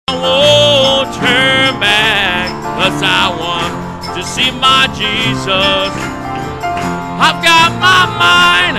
won't turn back, 'cause I want to see my Jesus. I've got my mind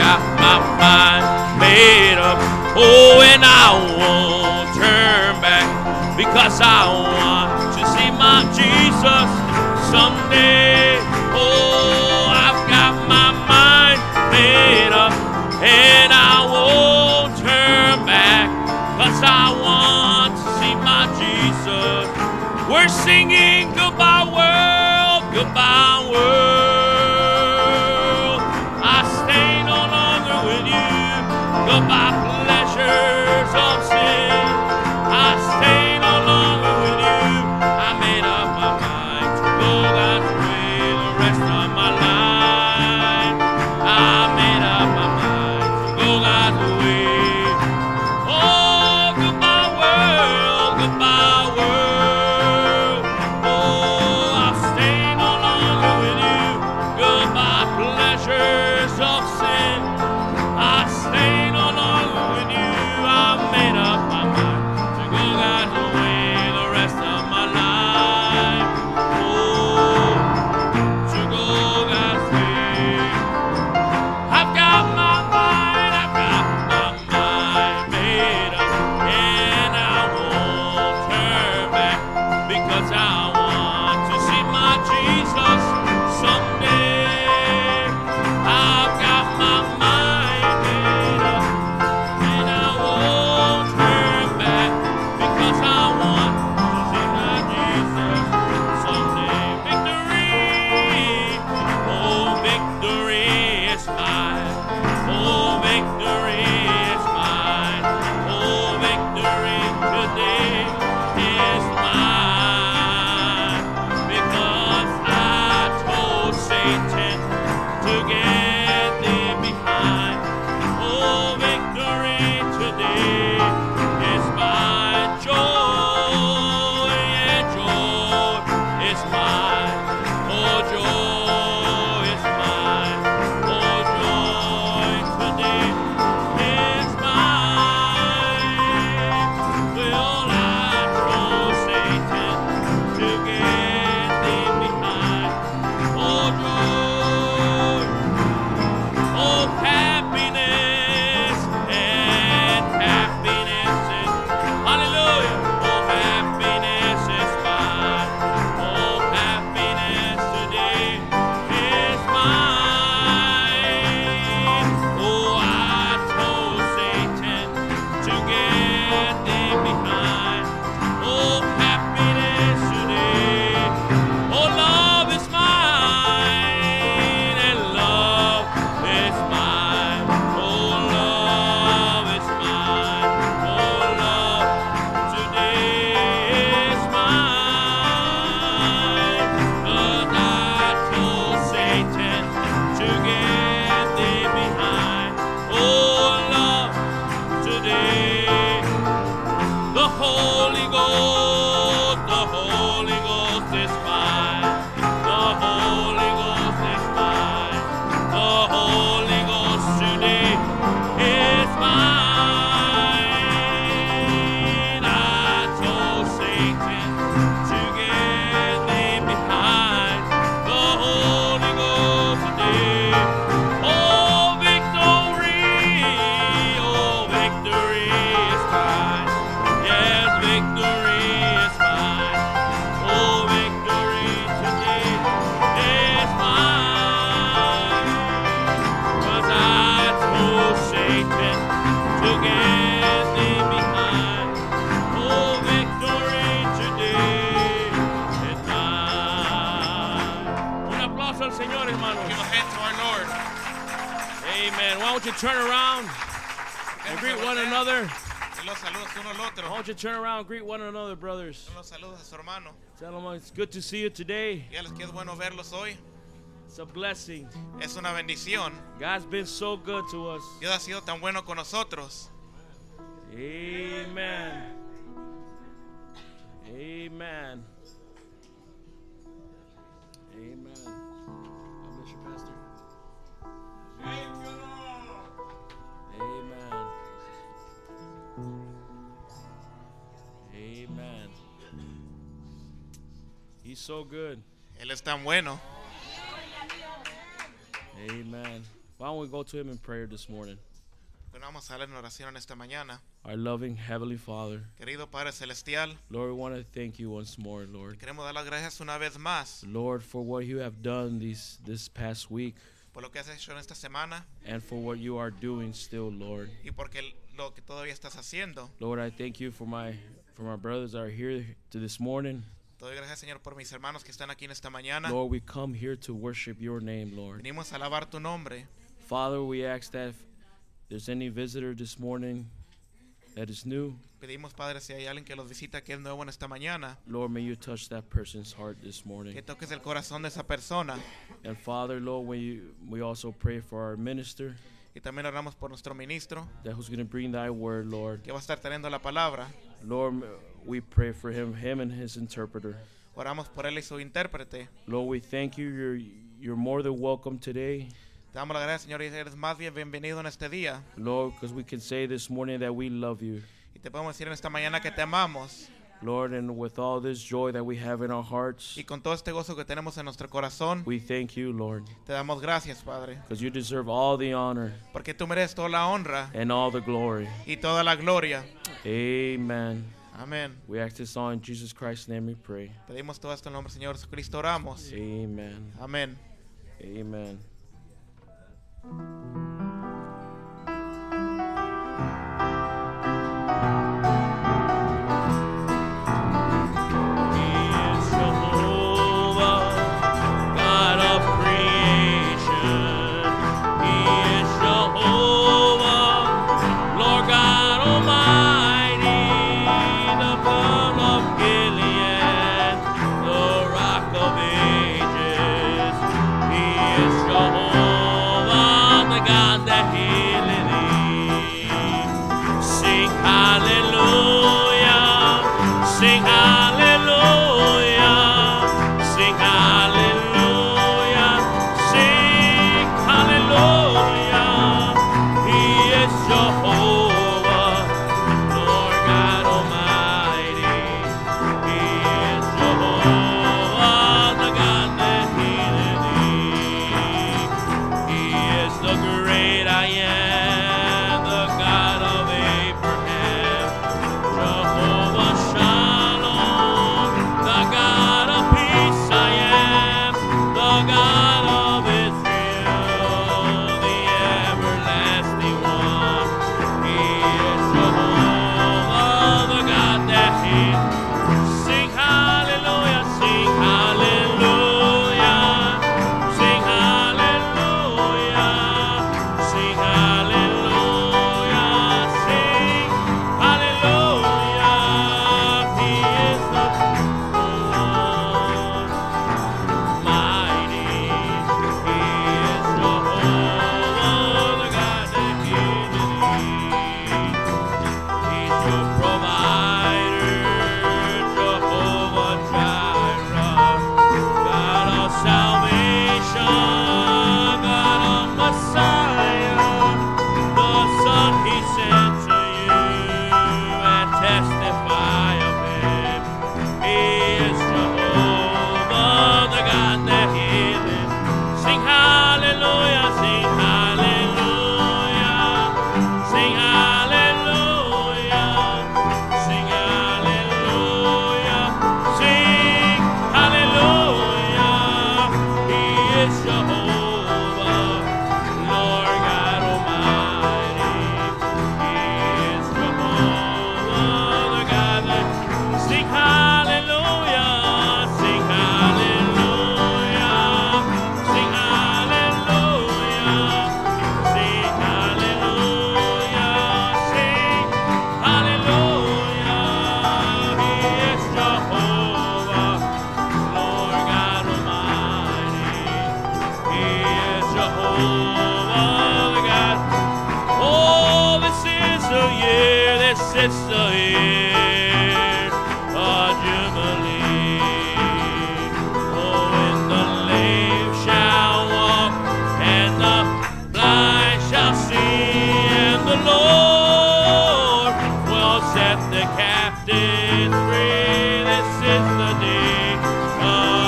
made up. Oh, and I won't turn back, because I want to see my Jesus someday. Oh, I've got my mind made up, and I won't turn back, 'cause I want to see my Jesus. We're singing goodbye world, goodbye world. I stay no longer with you. Goodbye pleasures of sin. I stay no longer with you. I made up my mind to go God's way the rest of my life. I made up my mind to go God's way. Oh, goodbye world, goodbye world. Oh, I'll stay no longer with you. Goodbye pleasures of sin. I stay no longer with you. I made up my mind to go God's way the rest of my life. Oh, to go God's way. I've got my mind made up, and I won't turn back, because I want to see my Jesus someday. I've got my mind made up, and I won't turn back, because I want to see my Jesus someday. Victory, oh, victory is mine. Oh, victory is mine. Oh, victory today is mine, because I told Satan to get thee behind. Oh, victory today is mine. Joy and joy is mine. Oh, joy is mine. Oh, joy today is mine. Will I told Satan to get thee behind. Oh, joy. Oh, happiness and happiness is, hallelujah. Oh, happiness is mine. Oh, happiness today is mine. Oh, I told Satan to get thee behind. Oh, happiness today. Oh, love is mine, and love is mine. Oh, love is mine. Oh, love today is mine. 'Cause I told Satan to get thee behind. Oh, love today. The Holy Ghost is mine. The Holy Ghost is mine. The Holy Ghost today is mine. I told Satan to get thee behind. The Holy Ghost today. Oh, victory. Oh, victory is mine. Yes, victory is mine. Oh, victory today is mine. 'Cause I told Satan to get thee behind. Oh, victory today is mine. Un aplauso al Señor, hermanos. Give a hand to our Lord. Amen. Why don't you turn around and greet one another? Y los saludos uno al Why otro. don't you turn around and greet one another, brothers? Los saludos a su hermano. Tell them it's good to see you today. Dígales que es bueno verlos hoy. It's a blessing. Es una bendición. God's been so good to us. Dios ha sido tan bueno con nosotros. Amen. Amen. Amen. God bless you, Pastor. Amen. Amen. so good. Él es tan bueno. Amen. Why don't we go to him in prayer this morning? Bueno, vamos a darle en oración esta mañana. Our loving Heavenly Father, Querido Padre Celestial, Lord, we want to thank you once more, Lord. queremos dar las gracias una vez más Lord, for what you have done this past week por lo que has hecho en esta semana and for what you are doing still, Lord. y porque lo que todavía estás haciendo. Lord, I thank you for my brothers that are here to this morning. Te doy gracias, Señor, por mis hermanos que están aquí en esta mañana. Lord, we come here to worship your name, Lord. Venimos a alabar tu nombre. Father, we ask that if there's any visitor this morning that is new, Pedimos, Padre, si hay alguien que los visita que es nuevo en esta mañana, Lord, may you touch that person's heart this morning. que toques el corazón de esa persona. And Father, Lord, we also pray for our minister, Y también oramos por nuestro ministro, that who's going to bring thy word, Lord. que va a estar trayendo la palabra. Lord, we pray for him and his interpreter. Oramos por él y su intérprete. Lord, we thank you. You're more than welcome today, Te damos las gracias, Señor, y eres más bien bienvenido en este día. Lord, because we can say this morning that we love you, Y te podemos decir en esta mañana que te amamos. Lord, and with all this joy that we have in our hearts, Y con todo este gozo que tenemos en nuestro corazón, we thank you, Lord, te damos gracias, Padre. because you deserve all the honor Porque tú mereces toda la honra and all the glory. y toda la gloria. Amen. Amén. We ask this all in Jesus Christ's name we pray. Pedimos todo esto en el nombre del Señor Jesucristo, oramos. Amen. Amén. Amen. set the captives free. This is the day of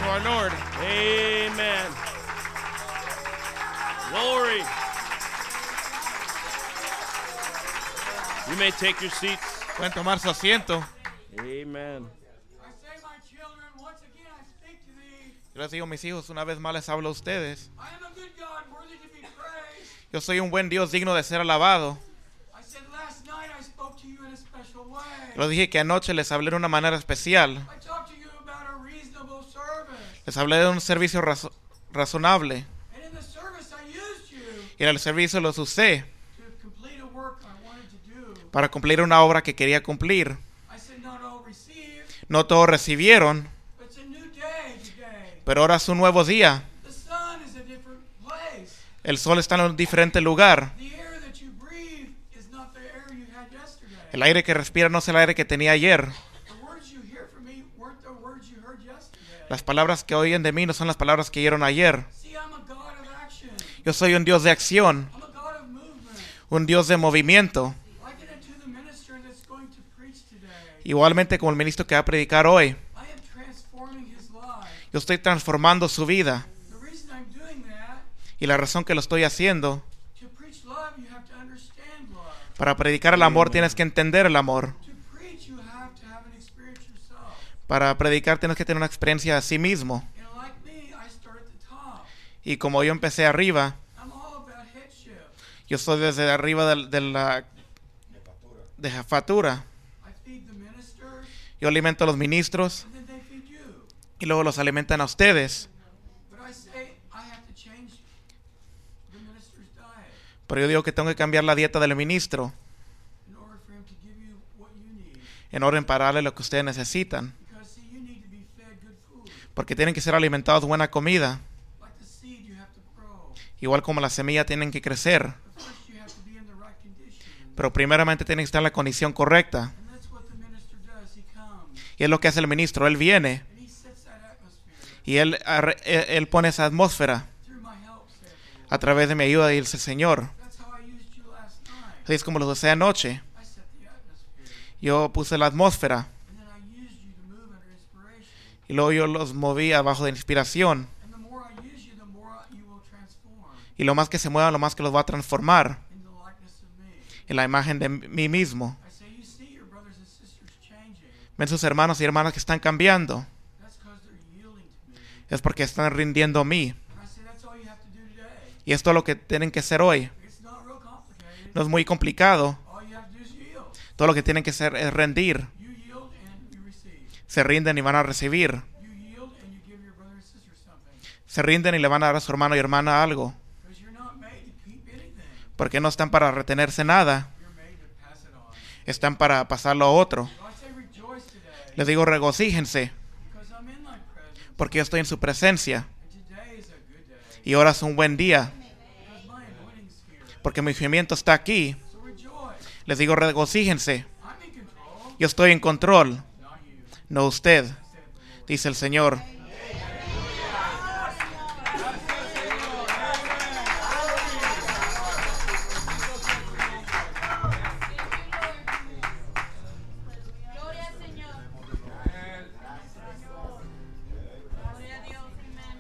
of our Lord. Amen. Glory. You may take your seats. Pueden tomar su asiento. Amen. I say, my children, once again I speak to thee. Yo les digo, mis hijos, una vez más les hablo a ustedes. I am a good God, worthy to be praised. Yo soy un buen Dios digno de ser alabado. I said last night I spoke to you in a special way. Yo dije que anoche les hablé de una manera especial. I talked to you about a reasonable service. Les hablé de un servicio razonable. And in the service I used you Y en el servicio los usé to complete a work I wanted to do. para cumplir una obra que quería cumplir. I said not all received, No todos recibieron, but it's a new day today. pero ahora es un nuevo día. The sun is a different place. El sol está en un diferente lugar. The air that you breathe is not the air you had yesterday. El aire que respira no es el aire que tenía ayer. The words you hear from me weren't the words you heard yesterday. Las palabras que oyen de mí no son las palabras que oyeron ayer. See, I'm a God of action. Yo soy un Dios de acción, I'm a God of movement. un Dios de movimiento. Liken it to the minister that's going to preach today. Igualmente como el ministro que va a predicar hoy. I am transforming his life. Yo estoy transformando su vida. The reason I'm doing that, Y la razón que lo estoy haciendo, to preach love, you have to understand love. para predicar el amor tienes que entender el amor. To preach, you have to have an experience yourself. Para predicar tienes que tener una experiencia a sí mismo. And like me, I start at the top. Y como yo empecé arriba, I'm all about headship. yo soy desde arriba de la jefatura. I feed the ministers, Yo alimento a los ministros and then they feed you. y luego los alimentan a ustedes. But I say I have to change the minister's diet Pero yo digo que tengo que cambiar la dieta del ministro in order for him to give you what you need. en orden para darle lo que ustedes necesitan. Because see, you need to be fed good food. Porque tienen que ser alimentados buena comida. Like the seed, you have to grow. Igual como la semilla tienen que crecer. But first, you have to be in the right condition. Pero primeramente tienen que estar en la condición correcta. And that's what the minister does. He comes Y es lo que hace el ministro. Él viene and he sets that atmosphere y él pone esa atmósfera through my help, saith the Lord. a través de mi ayuda, y dice el Señor. That's how I used you last night. Así es como lo usé anoche. I set the atmosphere. Yo puse la atmósfera And then I used you to move under inspiration. y luego yo los moví abajo de inspiración. And the more I use you, the more you will transform Y lo más que se muevan, lo más que los va a transformar in the likeness of me. en la imagen de mí mismo. I say, you see your brothers and sisters changing. Ven sus hermanos y hermanas que están cambiando. That's because they're yielding to me. Es porque están rindiendo a mí. And I say, that's all you have to do today. Y esto es lo que tienen que hacer hoy. It's not real complicated. No es muy complicado. All you have to do is yield. Todo lo que tienen que hacer es rendir. You yield and you receive. Se rinden y van a recibir. You yield and you give your brother and sister something. Se rinden y le van a dar a su hermano y hermana algo. Because you're not made to keep anything. Porque no están para retenerse nada. You're made to pass it on. Están para pasarlo a otro. So I say rejoice today. Les digo, regocíjense. Because I'm in thy presence. Porque yo estoy en su presencia. And today is a good day. Y ahora es un buen día. Because my anointing's here. Porque mi ungimiento está aquí. So rejoice. Les digo, regocíjense. I'm in control, Yo estoy en control. not you. No usted, Saith the Lord. dice el Señor. Gloria al Señor. Gloria a Dios. Amén.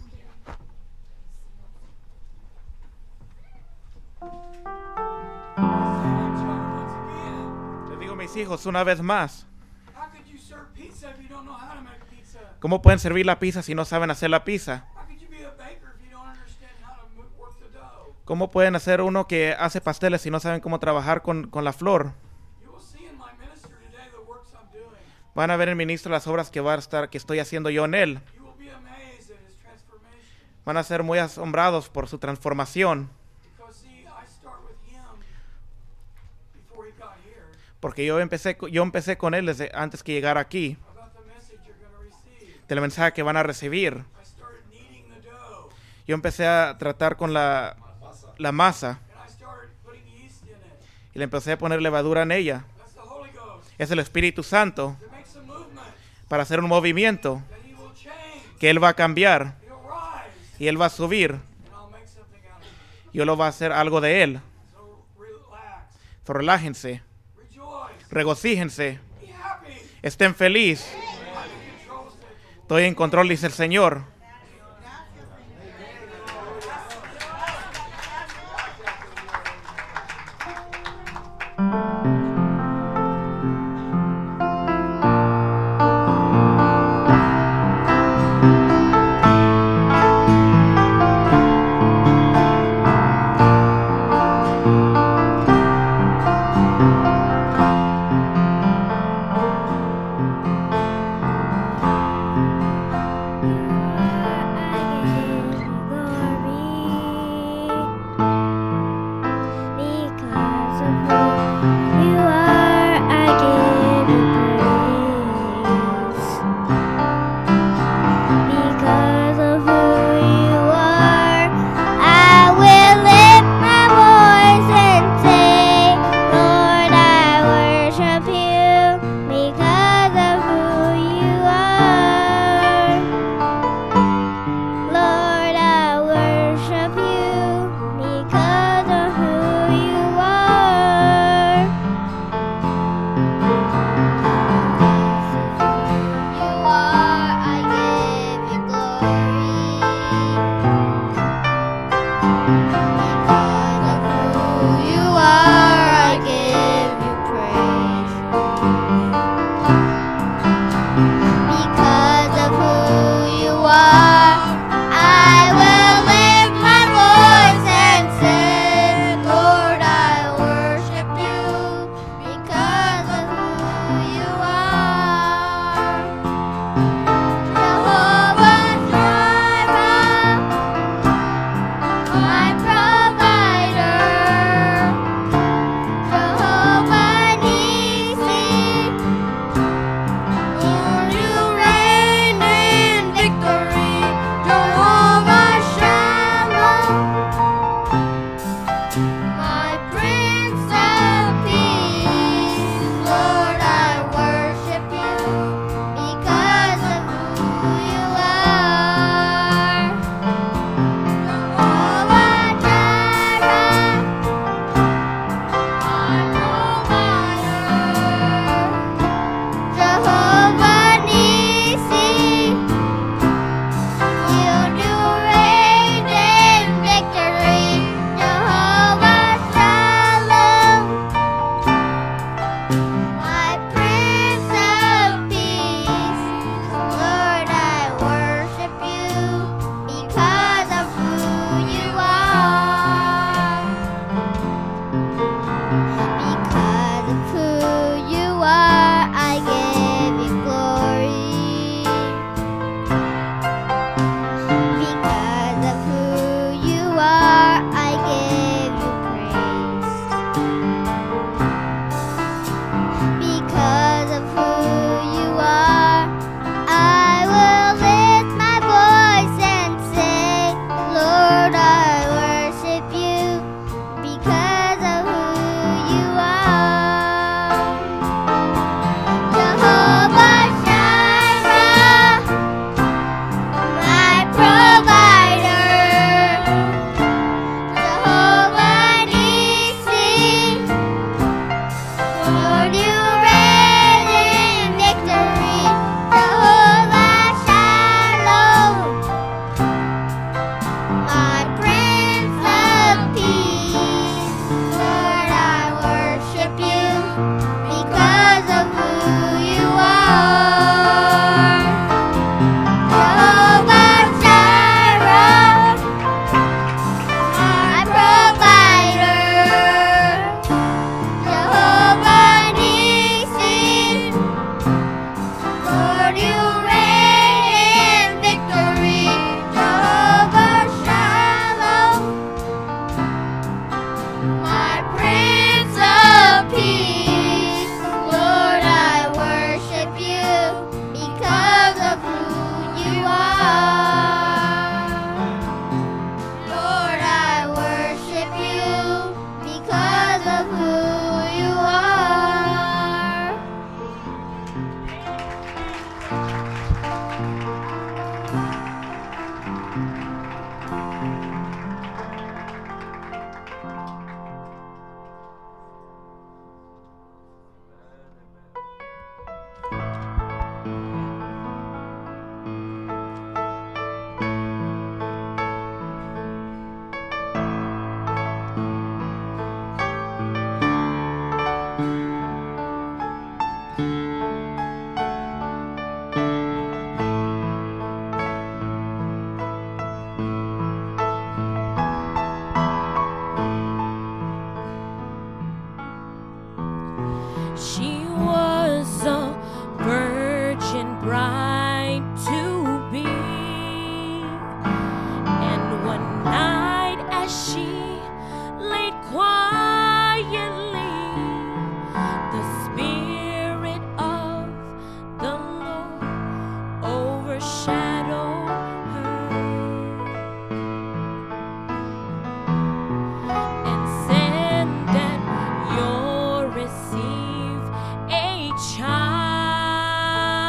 Les digo, mis hijos, una vez más. How could you serve pizza if you don't know how to make pizza? ¿Cómo pueden servir la pizza si no saben hacer la pizza? How could you be a baker if you don't understand how to work the dough? ¿Cómo pueden hacer uno que hace pasteles si no saben cómo trabajar con la flor? You will see in my minister today the works I'm doing. Van a ver el ministro las obras que estoy haciendo yo en él. You will be amazed at his transformation. Van a ser muy asombrados por su transformación. Because see, I start with him before he got here Porque yo empecé con él desde antes que llegara aquí. about the message you're going to receive. Del mensaje que van a recibir. I started kneading the dough. Yo empecé a tratar con la masa. And I started putting yeast in it. Y le empecé a poner levadura en ella. That's the Holy Ghost. Es el Espíritu Santo To make some movement para hacer un movimiento that he will change. que Él va a cambiar He'll rise. y Él va a subir. And I'll make something out of it. Y Él va a hacer algo de Él. So relax. So, relájense, Rejoice. regocíjense, Be happy. estén felices. I'm in control, saith the Lord. Estoy en control, dice el Señor.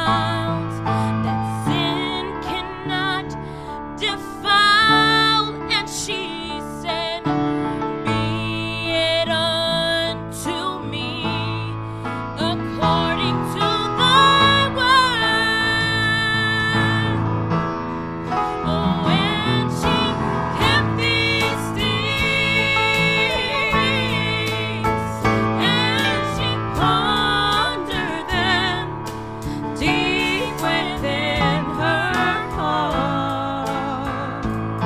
defiles, that sin cannot defile. And she said, be it unto me according to thy word. Oh, and she kept these things, and she pondered them deep within her heart.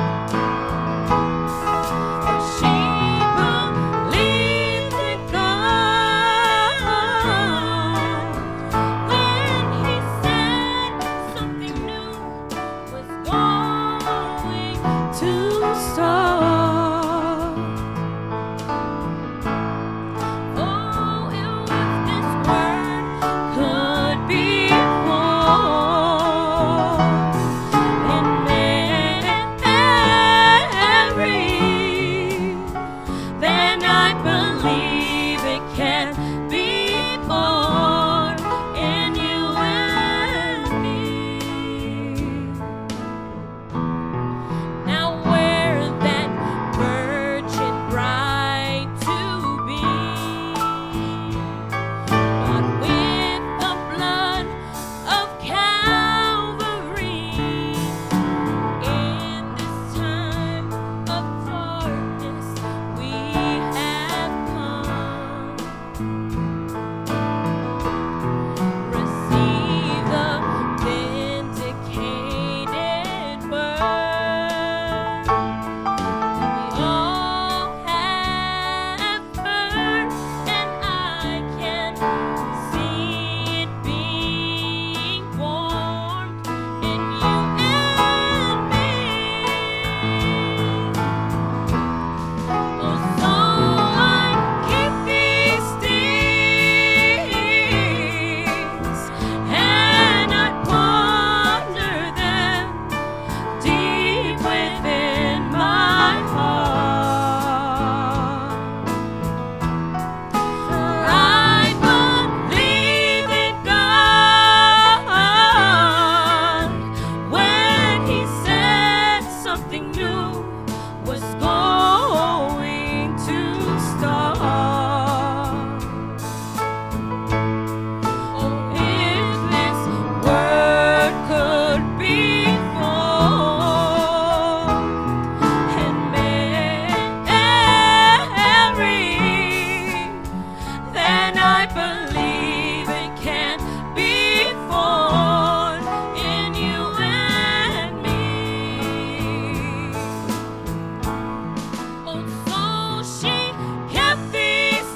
For she believed in God when He said something new was going to start. Oh, if this word could be born in Mary, then I believe it can be born in you and me. Now where that virgin bride to be, bought with the blood of Calvary, in this time of darkness we have come. Receive the vindicated word we all have heard, and I can see it being formed in you and me. Oh, so I keep these things, and I ponder them deep within my heart. For I believe in God when He said something new was going to start. Oh, if this word could be formed in Mary, then I believe it can be born in you and me. Oh, so she kept these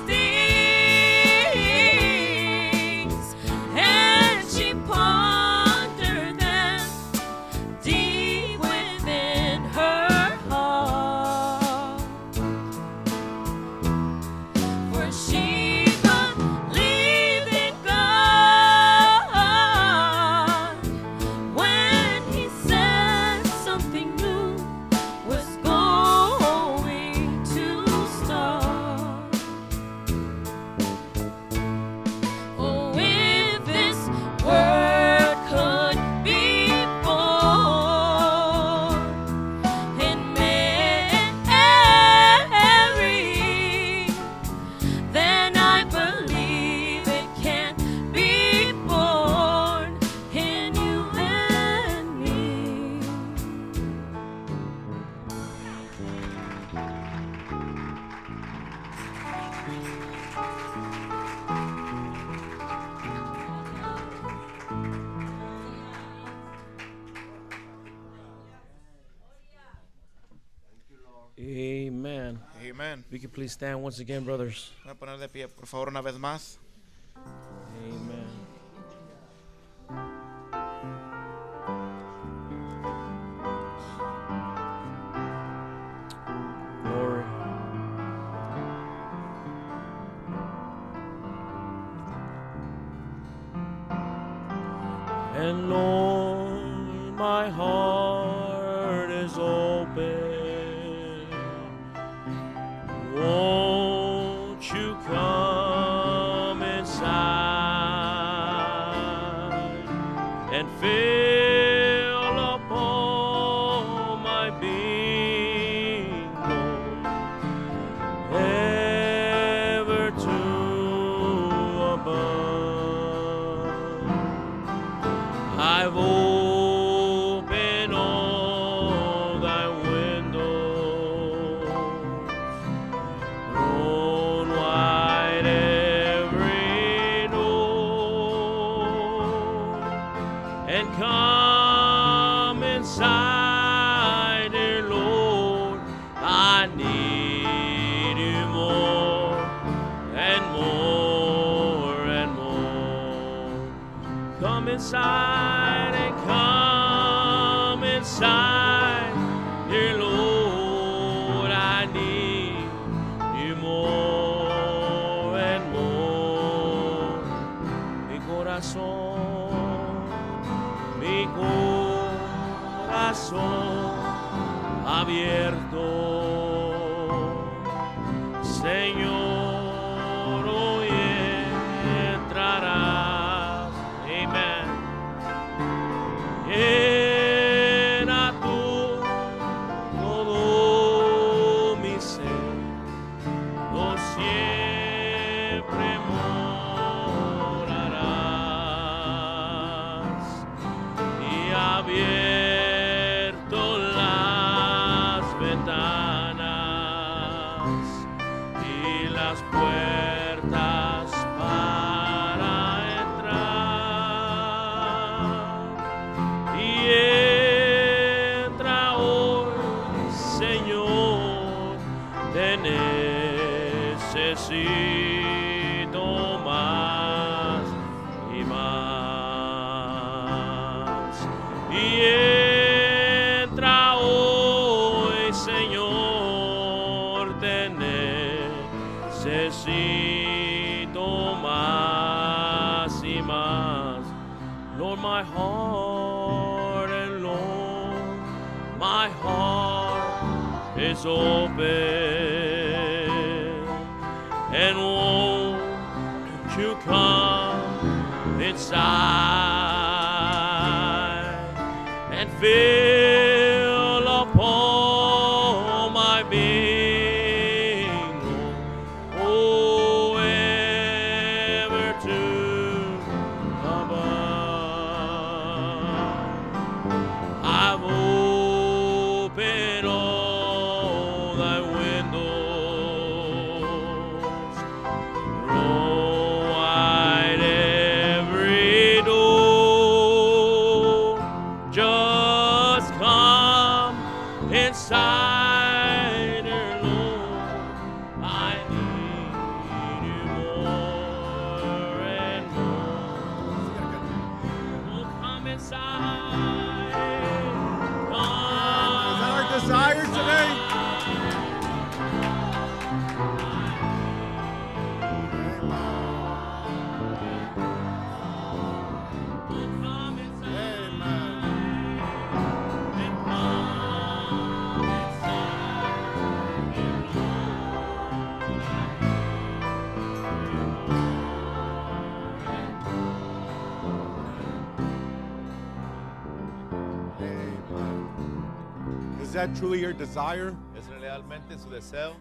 things, and she pondered them deep within her heart. For she believed in God when He said something new was going to start. Oh, if this word could be born in Mary, then I believe it can be born in you and me. Amen. Amen. We can please stand once again, brothers. Voy a poner de pie, por favor, una vez más. Amen. Glory. And Lord, my heart is open. Won't you come inside? and fill upon my being, Lord, ever to above. I've opened all thy windows, thrown wide every door, and come inside, dear Lord. I need you more and more and more. Come inside and come inside, dear Lord. I need you more and more. Mi corazón abierto, Señor, hoy entrarás. Amen. Llena tú todo mi ser, no siempre morarás, y abierto las ventanas y las puertas para entrar. Y entra hoy, Señor, te necesito más y más. Y entra hoy, Señor, te necesito más y más. Lord, my heart and Lord, my heart is open, and won't you come inside and fill upon my being, oh, ever to above. I've opened all thy windows, thrown wide every door. Just come inside, dear Lord. I need you more and more. Oh, come inside. Is that our desire today? Come inside. Amen. Is that truly your desire? ¿Es realmente su deseo?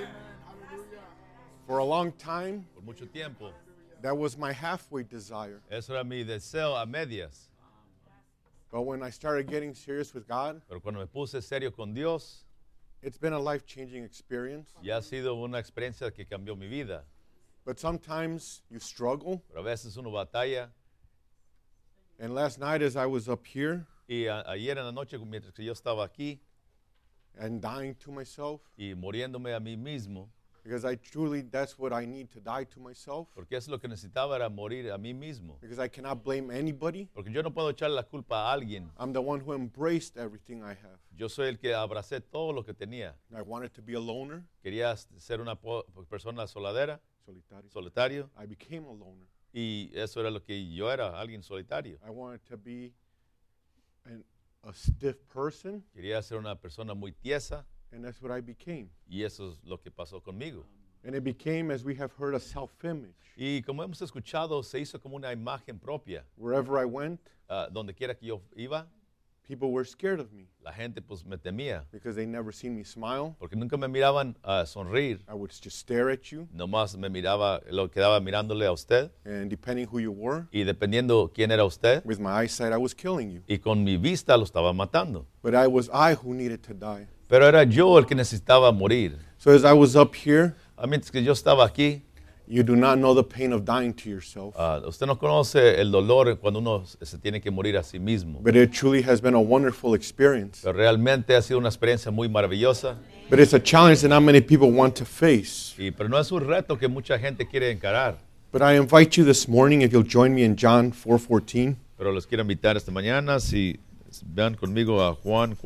For a long time, Por mucho tiempo. that was my halfway desire. Eso era mi deseo a medias. But when I started getting serious with God, Pero cuando me puse serio con Dios, it's been a life-changing experience. ya ha sido una experiencia que cambió mi vida. But sometimes you struggle. Pero a veces uno batalla. And last night as I was up here Y ayer en la noche, mientras que yo estaba aquí and dying to myself, y muriéndome a mí mismo, because that's what I need, to die to myself, porque eso lo que necesitaba era morir a mí mismo. because I cannot blame anybody. Porque yo no puedo echarle la culpa a alguien. I'm the one who embraced everything I have. Yo soy el que abracé todo lo que tenía. I wanted to be a loner, Quería ser una persona soladera, solitario. solitario, I became a loner. y eso era lo que yo era, alguien solitario. I wanted to be a stiff person, Quería ser una persona muy tiesa, and that's what I became. y eso es lo que pasó conmigo. And it became, as we have heard, a self-image. Y como hemos escuchado, se hizo como una imagen propia. Wherever I went, Donde quiera que yo iba, people were scared of me la gente pues me temía. because they never seen me smile. Porque nunca me miraban sonreír. I would just stare at you, Nomás me miraba, lo quedaba mirándole a usted. and depending who you were, Y dependiendo quién era usted, with my eyesight, I was killing you. y con mi vista lo estaba matando. But I was I who needed to die. Pero era yo el que necesitaba morir. So as I was up here, Mientras que yo estaba aquí, you do not know the pain of dying to yourself. usted no conoce el dolor cuando uno se tiene que morir a sí mismo. But it truly has been a wonderful experience. Pero realmente ha sido una experiencia muy maravillosa. But it's a challenge that not many people want to face. Pero no es un reto que mucha gente quiere encarar. But I invite you this morning, if you'll join me in John 4:14. Pero los quiero invitar esta mañana, si vean conmigo a Juan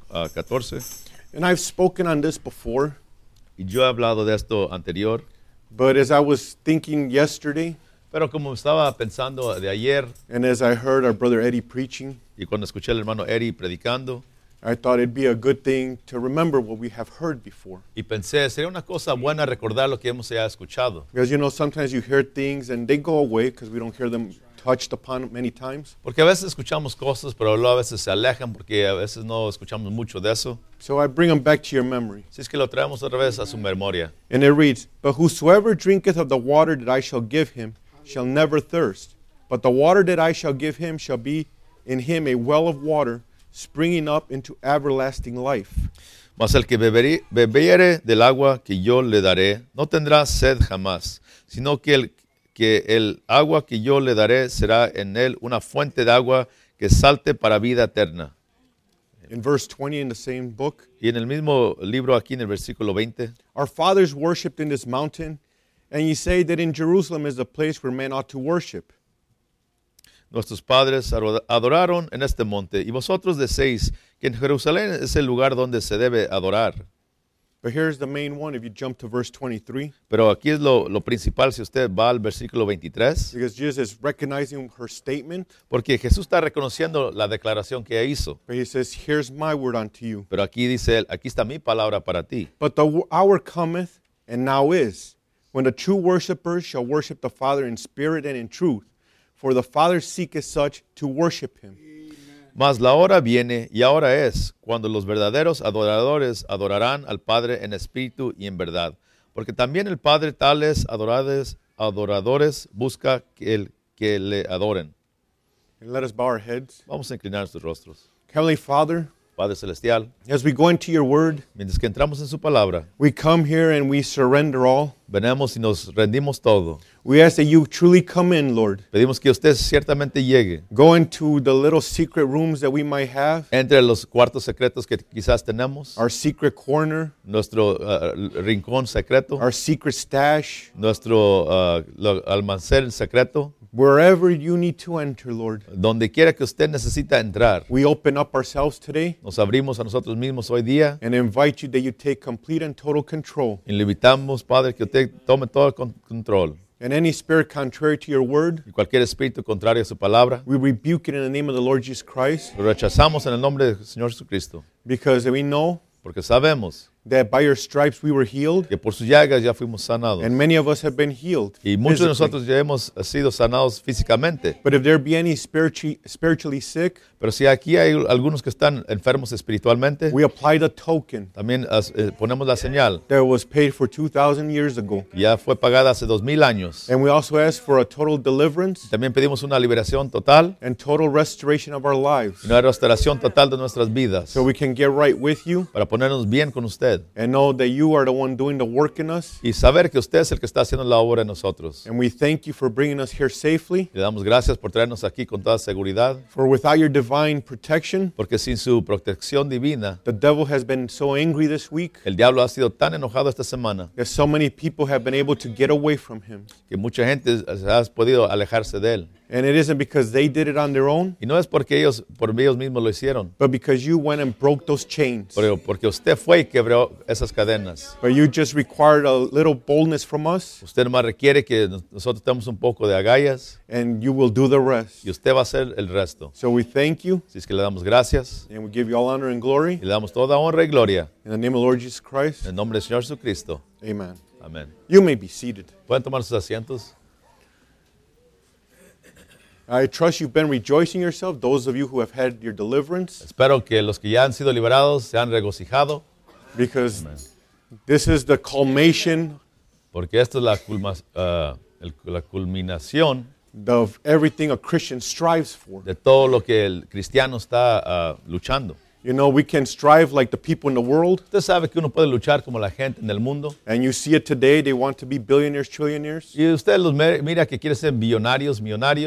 4:14. And I've spoken on this before, Y yo he hablado de esto anterior. but as I was thinking yesterday, Pero como estaba pensando de ayer, and as I heard our brother Eddie preaching, y cuando escuché al hermano Eri predicando, I thought it'd be a good thing to remember what we have heard before. y pensé, sería una cosa buena recordar lo que hemos ya escuchado. Because, sometimes you hear things and they go away because we don't hear them touched upon many times. Porque a veces escuchamos cosas, pero luego a veces se alejan porque a veces no escuchamos mucho de eso. So I bring them back to your memory. Si es que lo traemos otra vez a su memoria. And it reads, "But whosoever drinketh of the water that I shall give him shall never thirst. But the water that I shall give him shall be in him a well of water springing up into everlasting life." Mas el que bebiere del agua que yo le daré, no tendrá sed jamás, sino que el agua que yo le daré será en él una fuente de agua que salte para vida eterna. In verse 20 in the same book, Y en el mismo libro aquí en el versículo 20, "Our fathers worshipped in this mountain, and ye say that in Jerusalem is the place where men ought to worship. nuestros padres adoraron en este monte, y vosotros decéis que en Jerusalén es el lugar donde se debe adorar. But here's the main one if you jump to verse 23, Pero aquí es lo principal si usted va al versículo 23, because Jesus is recognizing her statement, porque Jesús está reconociendo la declaración que hizo. but he says, "Here's my word unto you. Pero aquí dice él, aquí está mi palabra para ti. But the hour cometh, and now is, when the true worshipers shall worship the Father in spirit and in truth, for the Father seeketh such to worship him." Mas la hora viene, y ahora es, cuando los verdaderos adoradores adorarán al Padre en espíritu y en verdad. Porque también el Padre tales adoradores busca que le adoren. And let us bow our heads. Vamos a inclinar nuestros rostros. Heavenly Father, Padre Celestial, as we go into your word, mientras que entramos en su palabra, we come here and we surrender all. venimos y nos rendimos todo. We ask that you truly come in, Lord. Pedimos que usted ciertamente llegue. Go into the little secret rooms that we might have, Entre los cuartos secretos que quizás tenemos, our secret corner, nuestro rincón secreto, our secret stash, nuestro almacén secreto, wherever you need to enter, Lord. donde quiera que usted necesita entrar. We open up ourselves today Nos abrimos a nosotros mismos hoy día and invite you that you take complete and total control. y le invitamos, Padre, que usted tome todo el control. And any spirit contrary to your word, Y cualquier espíritu contrario a su palabra, we rebuke it in the name of the Lord Jesus Christ, lo rechazamos en el nombre del Señor Jesucristo. because we know Porque sabemos that by your stripes we were healed, que por sus llagas ya fuimos sanados. and many of us have been healed. Y muchos de physically. nosotros ya hemos sido sanados físicamente. But if there be any spiritually sick, Pero si aquí hay algunos que están enfermos espiritualmente, we apply the token también ponemos la señal. that was paid for 2,000 years ago. Ya fue pagada hace 2000 años. And we also ask for a total deliverance También pedimos una liberación total and total restoration of our lives, y una restauración total de nuestras vidas so we can get right with you para ponernos bien con usted and know that you are the one doing the work in us. y saber que usted es el que está haciendo la obra en nosotros. And we thank you for bringing us here safely, Le damos gracias por traernos aquí con toda seguridad, for without your divine protection, porque sin su protección divina, the devil has been so angry this week el diablo ha sido tan enojado esta semana that so many people have been able to get away from him. que mucha gente ha podido alejarse de él. And it isn't because they did it on their own, Y no es porque por ellos mismos lo hicieron, but because you went and broke those chains. pero porque usted fue y quebró esas cadenas. But you just required a little boldness from us, Usted nomás requiere que nosotros tengamos un poco de agallas and you will do the rest. y usted va a hacer el resto. So we thank you, Así es que le damos gracias and we give you all honor and glory. y le damos toda honra y gloria In the name of Lord Jesus Christ, en el nombre del Señor Jesucristo. amen. Amén. You may be seated. ¿Pueden tomar sus asientos? I trust you've been rejoicing yourself, those of you who have had your deliverance, Espero que los que ya han sido liberados se han regocijado, because this is the culmination porque esta es la culminación of everything a Christian strives for. de todo lo que el cristiano está luchando. You know, we can strive like the people in the world, Usted sabe que uno puede luchar como la gente en el mundo, and you see it today. They want to be billionaires, trillionaires, y usted los mira que quiere ser millonarios,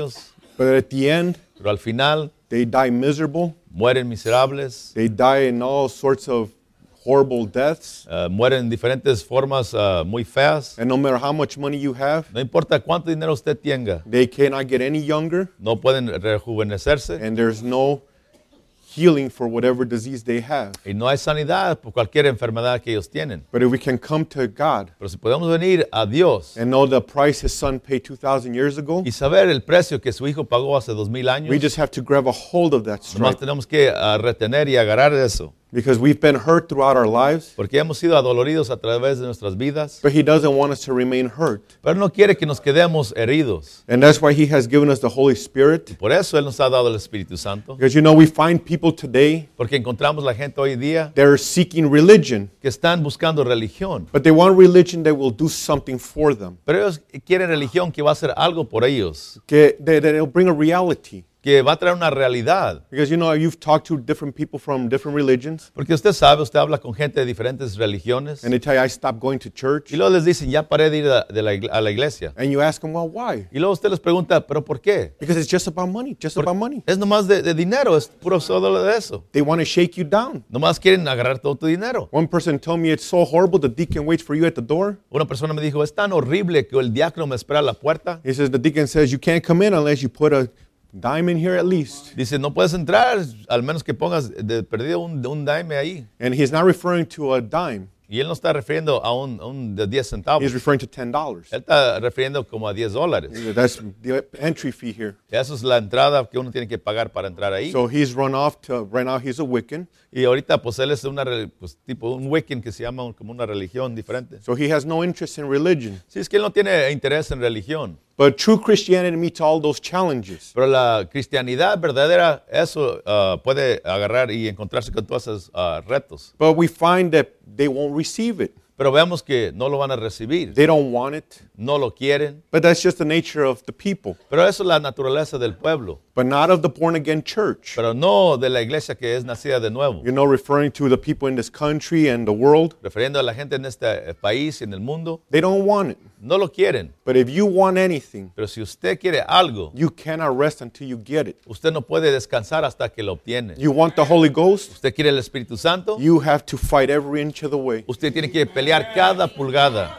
but at the end, pero al final they die miserable. mueren miserables, They die in all sorts of horrible deaths. mueren en diferentes formas muy feas. And no matter how much money you have, No importa cuánto dinero usted tenga, they cannot get any younger, no pueden rejuvenecerse and there's no healing for whatever disease they have. y no hay sanidad por cualquier enfermedad que ellos tienen. But if we can come to God Pero si podemos venir a Dios and know the price His Son paid 2,000 years ago, y saber el precio que su hijo pagó hace 2000 años, we just have to grab a hold of that nomás stripe, tenemos que retener y agarrar eso, because we've been hurt throughout our lives, porque hemos sido adoloridos a través de nuestras vidas, but He doesn't want us to remain hurt. pero no quiere que nos quedemos heridos. And that's why He has given us the Holy Spirit. Por eso Él nos ha dado el Espíritu Santo, Because you know, we find people today, porque encontramos la gente hoy día they're seeking religion, que están buscando religión, but they want religion that will do something for them, pero ellos quieren religión que va a hacer algo por ellos, that it'll bring a reality. que va a traer una realidad. Because you know, you've talked to different people from different religions, Porque usted sabe, usted habla con gente de diferentes religiones and they tell you, I stopped going to church. y luego les dicen, ya paré de ir a la iglesia. And you ask them, well, why? Y luego usted les pregunta, ¿pero por qué? Because it's just about money, just about money. Es nomás de dinero, es puro solo de eso. They want to shake you down. Nomás quieren agarrar todo tu dinero. One person told me it's so horrible, the deacon waits for you at the door. Una persona me dijo, es tan horrible que el diácono me espera a la puerta. He says, the deacon says, you can't come in unless you put a dime in here at least. Dice, no puedes entrar, al menos que pongas de perdido un dime ahí. And he's not referring to a dime. Y él no está refiriendo a un de 10 centavos. He's referring to $10. Él está refiriendo como a $10. That's the entry fee here. Eso es la entrada que uno tiene que pagar para entrar ahí. So he's run off to, right now he's a Wiccan. Y ahorita pues él es tipo un Wiccan que se llama como una religión diferente. So he has no interest in religion. Sí, es que él no tiene interés en religión. But true Christianity meets all those challenges. Pero la cristianidad verdadera, eso puede agarrar y encontrarse con todos esos retos. But we find that they won't receive it. Pero vemos que no lo van a recibir, They don't want it. no lo quieren. But that's just the nature of the people. Pero eso es la naturaleza del pueblo, But not of the born again church. pero no de la iglesia que es nacida de nuevo. You know, referring to the people in this country and the world. Refiriendo a la gente en este país y en el mundo, They don't want it. no lo quieren. But if you want anything, Pero si usted quiere algo, you cannot rest until you get it. usted no puede descansar hasta que lo obtiene. You want the Holy Ghost? Usted quiere el Espíritu Santo, You have to fight every inch of the way. usted tiene que pelear cada pulgada.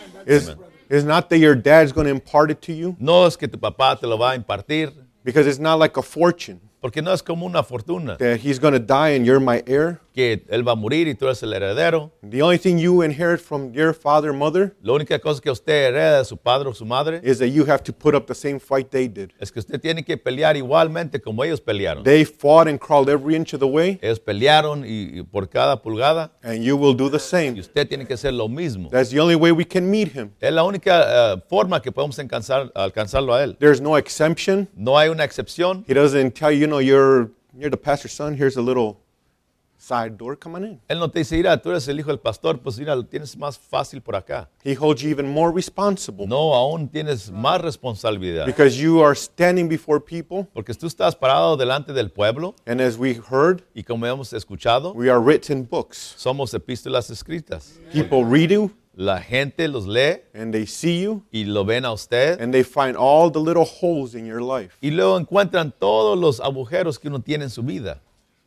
It's not that your dad's going to impart it to you, No es que tu papá te lo va a impartir, because it's not like a fortune porque no es como una fortuna, that he's going to die and you're my heir. que él va a morir y tú eres el heredero. The only thing you inherit from your father and mother La única cosa que usted hereda de su padre o su madre is that you have to put up the same fight they did. es que usted tiene que pelear igualmente como ellos pelearon. They fought and crawled every inch of the way, Ellos pelearon y por cada pulgada and you will do the y same. usted tiene que hacer lo mismo. That's the only way we can meet him. Es la única forma que podemos alcanzarlo a él. There's no exemption. No hay una excepción. He doesn't tell you, you're the pastor's son. Here's a little side door. Come on in. Él no te dice, mira, tú eres el hijo del pastor, pues mira, lo tienes más fácil por acá. He holds you even more responsible No, aún tienes más responsabilidad. because you are standing before people. Porque tú estás parado delante del pueblo And as we heard, y como hemos escuchado, we are written books. somos epístolas escritas. People read you La gente los lee and they see you y lo ven a usted and they find all the little holes in your life. y luego encuentran todos los agujeros que uno tiene en su vida.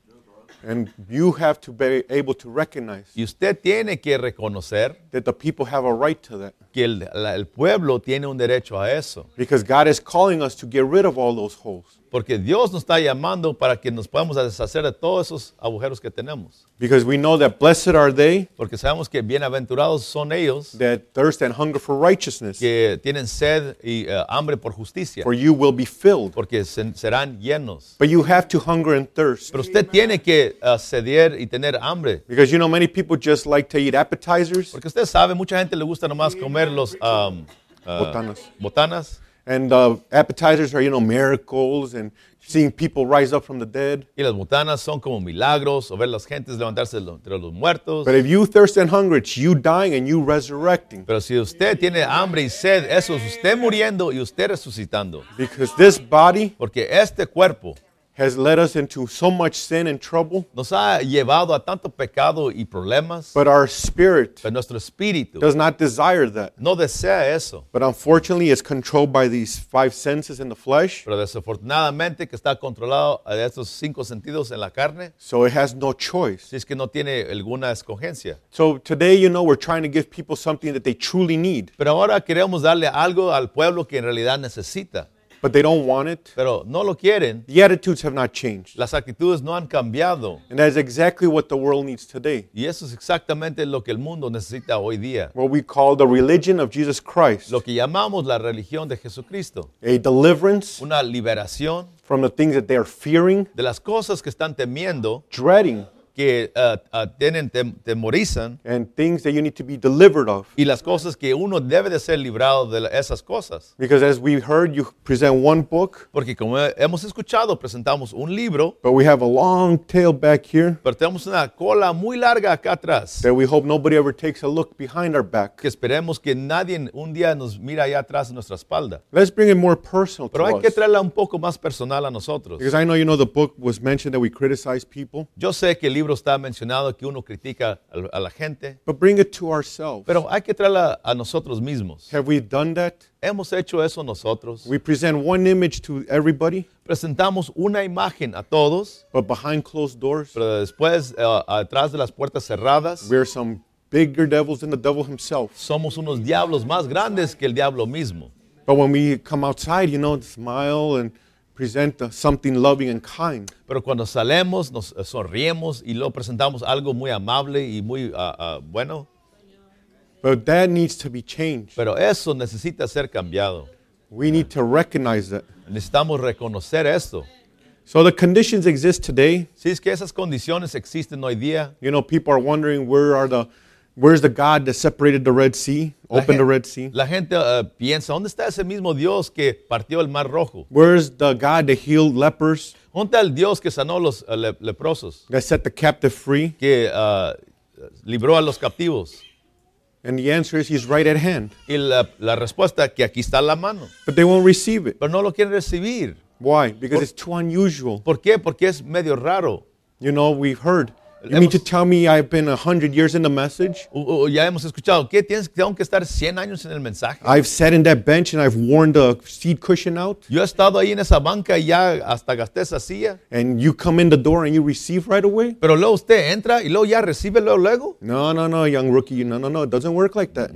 And you have to be able to recognize Y usted tiene que reconocer that the people have a right to that. que el pueblo tiene un derecho a eso. Because God is calling us to get rid of all those holes. Porque Dios nos está llamando para que nos podamos deshacer de todos esos agujeros que tenemos. Because we know that blessed are they Porque sabemos que bienaventurados son ellos that thirst and hunger for righteousness, que tienen sed y hambre por justicia. for you will be filled. Porque serán llenos. But you have to hunger and thirst. Pero usted tiene que ceder y tener hambre. Because many people just like to eat appetizers, Porque usted sabe, mucha gente le gusta nomás comer los botanas. and appetizers are, miracles and seeing people rise up from the dead. Y las botanas son como milagros o ver las gentes levantarse entre los muertos. But if you thirst and hunger, it's you dying and you resurrecting. Pero si usted tiene hambre y sed, eso es usted muriendo y usted resucitando. Because this body Porque este cuerpo has led us into so much sin and trouble, nos ha llevado a tanto pecado y problemas, but our spirit pero nuestro espíritu does not desire that. no desea eso. But unfortunately, it's controlled by these 5 senses in the flesh, Pero desafortunadamente que está controlado de estos 5 sentidos en la carne, so it has no choice. si es que no tiene alguna escogencia. So today, we're trying to give people something that they truly need, Pero ahora queremos darle algo al pueblo que en realidad necesita, but they don't want it. pero no lo quieren. The attitudes have not changed. Las actitudes no han cambiado. And that is exactly what the world needs today. Y eso es exactamente lo que el mundo necesita hoy día. What we call the religion of Jesus Christ. Lo que llamamos la religión de Jesucristo. A deliverance Una liberación from the things that they are fearing, de las cosas que están temiendo, dreading, que temorizan, and things that you need to be delivered of. y las cosas que uno debe de ser librado de esas cosas. Because as we heard, you present one book, Porque como hemos escuchado, presentamos un libro, but we have a long tail back here pero tenemos una cola muy larga acá atrás, that we hope nobody ever takes a look behind our back. que esperemos que nadie un día nos mire allá atrás en nuestra espalda. Let's bring it more personal to Pero hay que us. traerla un poco más personal a nosotros. Because I know, the book was mentioned that we criticize people, Yo sé que el libro está mencionado que uno critica a la gente, but bring it to ourselves. pero hay que traerla a nosotros mismos. Have we done that? Hemos hecho eso nosotros. We present one image to everybody, Presentamos una imagen a todos, but behind closed doors, pero después, atrás de las puertas cerradas, we're some bigger devils than the devil himself. somos unos diablos más grandes que el diablo mismo. But when we come outside, smile and present something loving and kind. Pero cuando salemos, nos sonriemos y luego presentamos algo muy amable y muy bueno. But that needs to be changed. Pero eso necesita ser cambiado. We need to recognize that. Necesitamos reconocer esto. So the conditions exist today. Si es que esas condiciones existen hoy día, People are wondering where's the God that separated the Red Sea, opened the Red Sea? la gente piensa, ¿dónde está ese mismo Dios que partió el Mar Rojo? Where's the God that healed lepers, ¿Dónde está el Dios que sanó a los leprosos? that set the captive free? Que libró a los captivos. And the answer is he's right at hand. Y la respuesta que aquí está a la mano. But they won't receive it. Pero no lo quieren recibir. Why? Because it's too unusual. ¿Por qué? Porque es medio raro. We've heard. You mean to tell me I've been 100 years in the message? Ya hemos escuchado, ¿qué? Tengo que estar 100 años en el mensaje. I've sat in that bench and I've worn the seat cushion out? Yo he estado ahí en esa banca y ya hasta gasté esa silla. And you come in the door and you receive right away? Pero luego usted entra y luego ya recibe luego. No, young rookie. No. It doesn't work like that.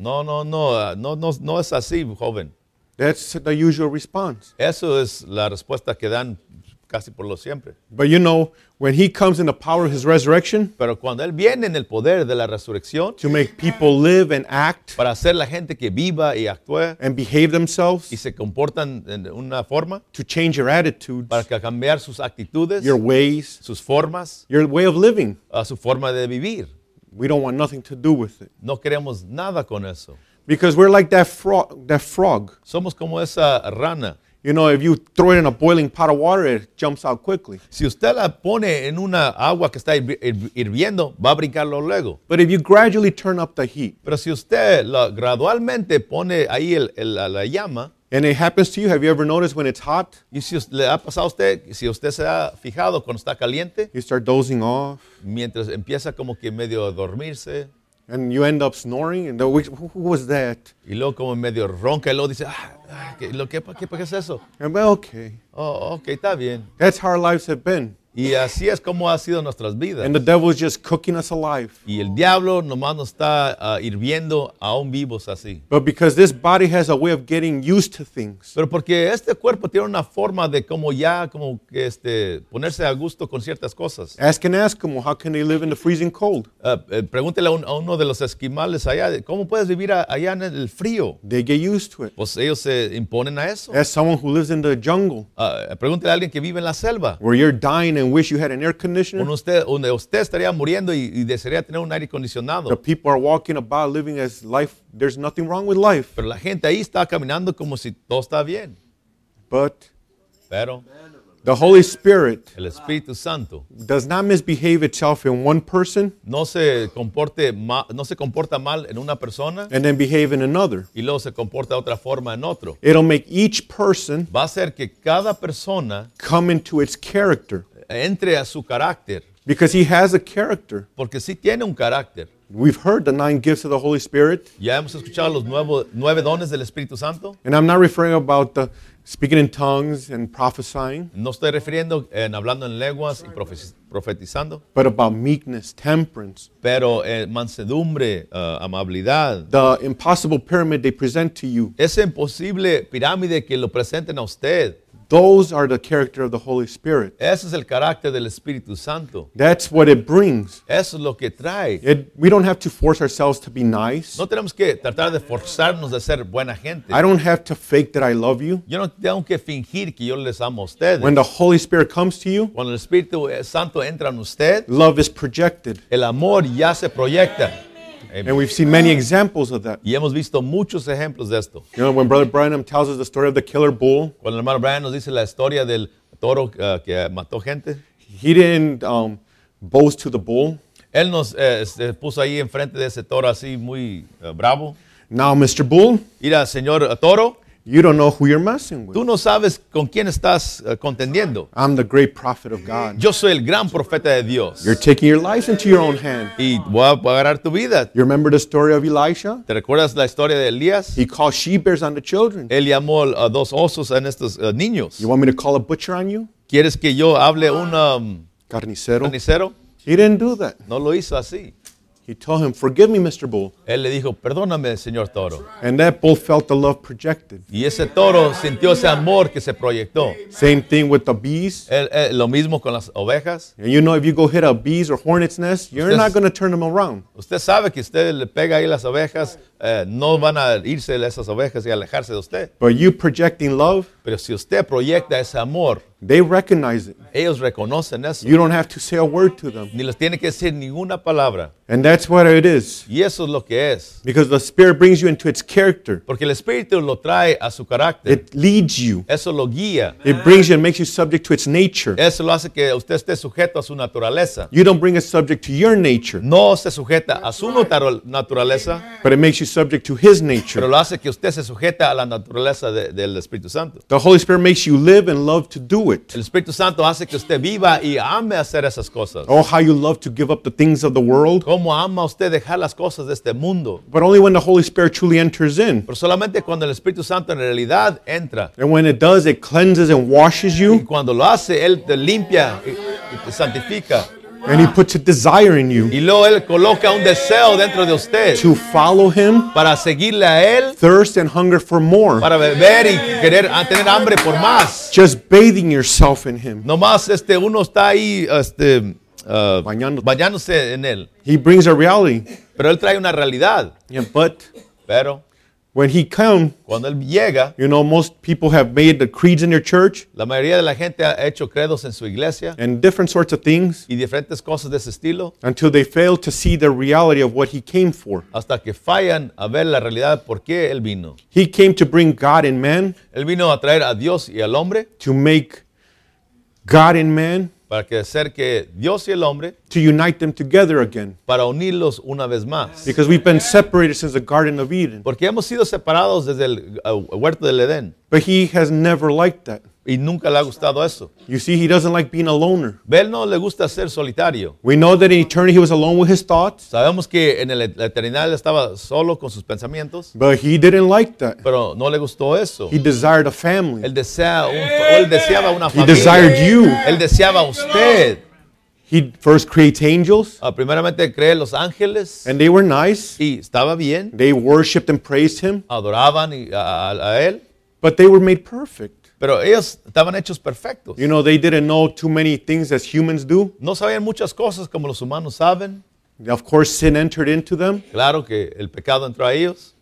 No es así, joven. That's the usual response. Eso es la respuesta que dan casi por lo siempre. But when he comes in the power of his resurrection Pero cuando Él viene en el poder de la resurrección to make people live and act para hacer la gente que viva y actúe and behave themselves, y se comportan en una forma, to change your attitudes, para cambiar sus actitudes, your ways, sus formas, your way of living, su forma de vivir. we don't want nothing to do with it. No queremos nada con eso. Because we're like that frog. Somos como esa rana. If you throw it in a boiling pot of water, it jumps out quickly. Si usted la pone en una agua que está hirviendo, va a brincarlo luego. But if you gradually turn up the heat, Pero si usted gradualmente pone ahí la llama, and it happens to you, have you ever noticed when it's hot, y si le ha pasado a usted, si usted se ha fijado cuando está caliente, you start dozing off, mientras empieza como que medio a dormirse, and you end up snoring, and who was that? y luego como medio ronca, y luego dice, ¿qué es eso? And well, okay. Oh, ok, está bien. That's how our lives have been. Y así es como ha sido nuestras vidas. And the devil is just cooking us alive. Y el diablo nomás nos está hirviendo aún vivos así. But because this body has a way of getting used to things, Pero porque este cuerpo tiene una forma de como que ponerse a gusto con ciertas cosas. ask him, how can they live in the freezing cold? Pregúntele a uno de los esquimales allá, ¿cómo puedes vivir allá en el frío? They get used to it. Pues ellos se imponen a eso. Ask someone who lives in the jungle, Pregúntele a alguien que vive en la selva. where you're dying and wish you had an air conditioner. Donde usted estaría muriendo y desearía tener un aire acondicionado. The people are walking about living as life, there's nothing wrong with life. Pero la gente ahí está caminando como si todo está bien. But Pero the Holy Spirit el Espíritu Santo does not misbehave itself in one person no se comporta mal en una persona and then behave in another. y luego se comporta de otra forma en otro. It'll make each person Va a hacer que cada persona come into its character entre a su carácter, because he has a character. porque sí tiene un carácter. We've heard the 9 gifts of the Holy Spirit, Ya hemos escuchado los 9 dones del Espíritu Santo. and I'm not referring about the speaking in tongues and prophesying, No estoy refiriendo en hablando en lenguas y profetizando, but about meekness, temperance, pero mansedumbre, amabilidad. the impossible pyramid they present to you. Esa imposible pirámide que lo presenten a usted, Those are the character of the Holy Spirit. ese es el carácter del Espíritu Santo. That's what it brings. Eso es lo que trae. We don't have to force ourselves to be nice. No tenemos que tratar de forzarnos de ser buena gente. I don't have to fake that I love you. Yo no tengo que fingir que yo les amo a ustedes. When the Holy Spirit comes to you, Cuando el Espíritu Santo entra en usted, love is projected. el amor ya se proyecta. And we've seen many examples of that. Y hemos visto muchos ejemplos de esto. You know, when Brother Branham tells us the story of the killer bull, Cuando el hermano Brian nos dice la historia del toro que mató gente, he didn't boast to the bull. él nos se puso ahí enfrente de ese toro así muy bravo. Now, Mr. Bull, Mira, señor toro, you don't know who you're messing with. tú no sabes con quién estás contendiendo. I'm the great prophet of God. Yo soy el gran profeta de Dios. You're taking your life into your own hand. Y voy a agarrar tu vida. You remember the story of Elisha? ¿Te recuerdas la historia de Elías? He called she-bears on the children. Él llamó a 2 osos en estos niños. You want me to call a butcher on you? ¿Quieres que yo hable un Carnicero. carnicero? He didn't do that. No lo hizo así. He told him, forgive me, Mr. Bull. Él le dijo, perdóname, señor toro. And that bull felt the love projected. Y ese toro sintió ese amor que se proyectó. Same thing with the bees. Lo mismo con las ovejas. And you know, if you go hit a bee's or hornet's nest, you're not going to turn them around. Usted sabe que usted le pega ahí las ovejas, no van a irse esas ovejas y alejarse de usted. But you projecting love, Pero si usted proyecta ese amor, they recognize it. ellos reconocen eso. You don't have to say a word to them. Ni les tiene que decir ninguna palabra. And that's what it is. Y eso es lo que es. Because the Spirit brings you into its character. Porque el Espíritu lo trae a su carácter. It leads you. Eso lo guía. It brings you and makes you subject to its nature. Eso lo hace que usted esté sujeto a su naturaleza. You don't bring it subject to your nature, No se sujeta a su naturaleza, but it makes you subject to His pero nature. lo hace que usted se sujeta a la naturaleza del Espíritu Santo. The Holy Spirit makes you live and love to do it. El Espíritu Santo hace que usted viva y ame hacer esas cosas. Oh, how you love to give up the things of the world. Cómo ama usted dejar las cosas de este mundo. But only when the Holy Spirit truly enters in. Pero solamente cuando el Espíritu Santo en realidad entra. And when it does, it cleanses and washes Y you. cuando lo hace, Él te limpia y te santifica. And He puts a desire in you Y luego Él coloca un deseo dentro de usted to follow Him, para seguirle a Él, thirst and hunger for more. para beber y querer tener hambre por más. Just bathing yourself in Him. Nomás uno está ahí Bañándote. bañándose en Él. He brings a reality. Pero Él trae una realidad. Yeah, but Pero when He comes, cuando Él llega, you know, most people have made the creeds in their church la mayoría de la gente ha hecho credos en su iglesia and different sorts of things y diferentes cosas de ese estilo until they fail to see the reality of what He came for. hasta que fallan a ver la realidad por qué Él vino. He came to bring God in man, Él vino a traer a Dios y al hombre to make God in man, para que hacer que Dios y el hombre, to unite them together again. para unirlos una vez más. Because we've been separated since the Garden of Eden. Porque hemos sido separados desde el huerto del Edén. But He has never liked that. Y nunca le ha gustado eso. You see, he doesn't like being a loner. A él no le gusta ser solitario. We know that in eternity he was alone with his thoughts, Sabemos que en la eternidad él estaba solo con sus pensamientos, but he didn't like that. pero no le gustó eso. He desired a family. Él deseaba una He desired familia. you. Él deseaba a usted. He first creates angels, Primeramente creó los ángeles and they were nice. y estaba bien. They worshipped and praised him, Adoraban a él, but they were made perfect. pero ellos estaban hechos perfectos. You know, they didn't know too many things as humans do. No sabían muchas cosas como los humanos saben. Of course, sin entered into them, Claro que el pecado entró a ellos,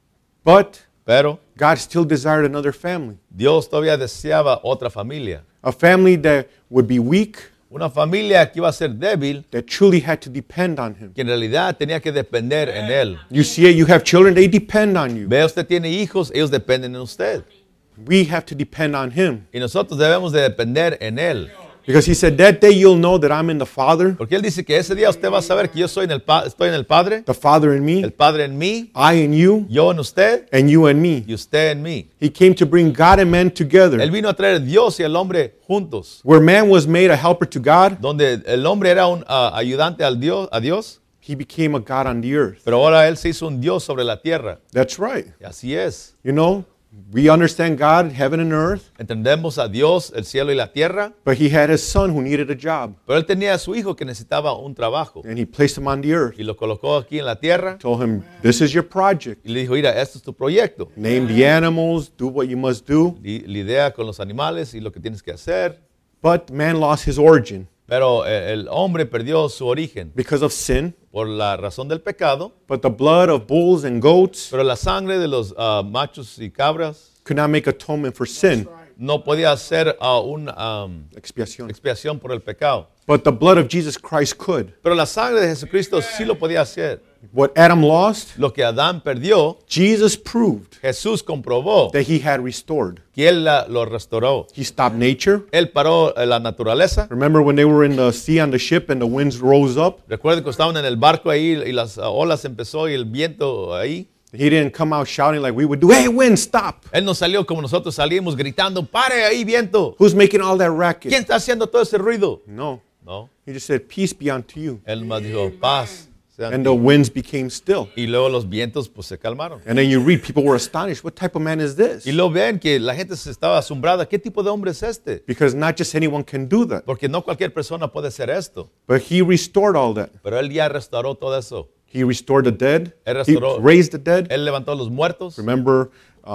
but pero God still desired another family. Dios todavía deseaba otra familia. A family that would be weak, Una familia que iba a ser débil, that truly had to depend on him. que en realidad tenía que depender en él. You see it, you have children, they depend on you. Ve, usted tiene hijos, ellos dependen en usted. We have to depend on him. Y nosotros debemos de depender en él. Because he said, that day you'll know that I'm in the Father, Porque él dice que ese día usted va a saber que yo estoy en el Padre, the Father in me, el Padre en mí, I in you, yo en usted and you in me. y usted en mí. He came to bring God and man together. Él vino a traer a Dios y al hombre juntos. Where man was made a helper to God, Donde el hombre era un ayudante a Dios, he became a God on the earth. pero ahora él se hizo un Dios sobre la tierra. That's right. Y así es. You know, we understand God, heaven and earth, Entendemos a Dios, el cielo y la tierra, but he had his son who needed a job, pero él tenía a su hijo que necesitaba un trabajo and he placed him on the earth. y lo colocó aquí en la tierra Told him, this is your project. y le dijo, mira, esto es tu proyecto. Name the animals, do what you must do. Lidia con los animales y lo que tienes que hacer. But man lost his origin Pero el hombre perdió su origen because of sin. por la razón del pecado, But the blood of bulls and goats pero la sangre de los machos y cabras could not make atonement for sin. no podía hacer una Expiación. expiación por el pecado. But the blood of Jesus Christ could. Pero la sangre de Jesucristo sí lo podía hacer. What Adam lost, Lo que Adán perdió, Jesus proved Jesús comprobó that he had restored. que él lo restauró. He stopped nature. Él paró la naturaleza. Remember when they were in the sea on the ship and the winds rose up? Recuerden que estaban en el barco ahí y las olas empezó y el viento ahí. He didn't come out shouting like we would do, hey, wind, stop. Él no salió como nosotros salimos gritando, pare ahí viento. Who's making all that ¿Quién racket? está haciendo todo ese ruido? No. No. He just said, peace be unto you. Él más dijo, paz. sea And the winds became still. Y luego los vientos pues se calmaron. And then you read, people were astonished. What type of man is this? Y luego ven que la gente se estaba asombrada. ¿Qué tipo de hombre es este? Because not just anyone can do that. Porque no cualquier persona puede hacer esto. But he restored all that. Pero él ya restauró todo eso. He restored the dead. Él He restauró- raised the dead. Él levantó a los muertos. Remember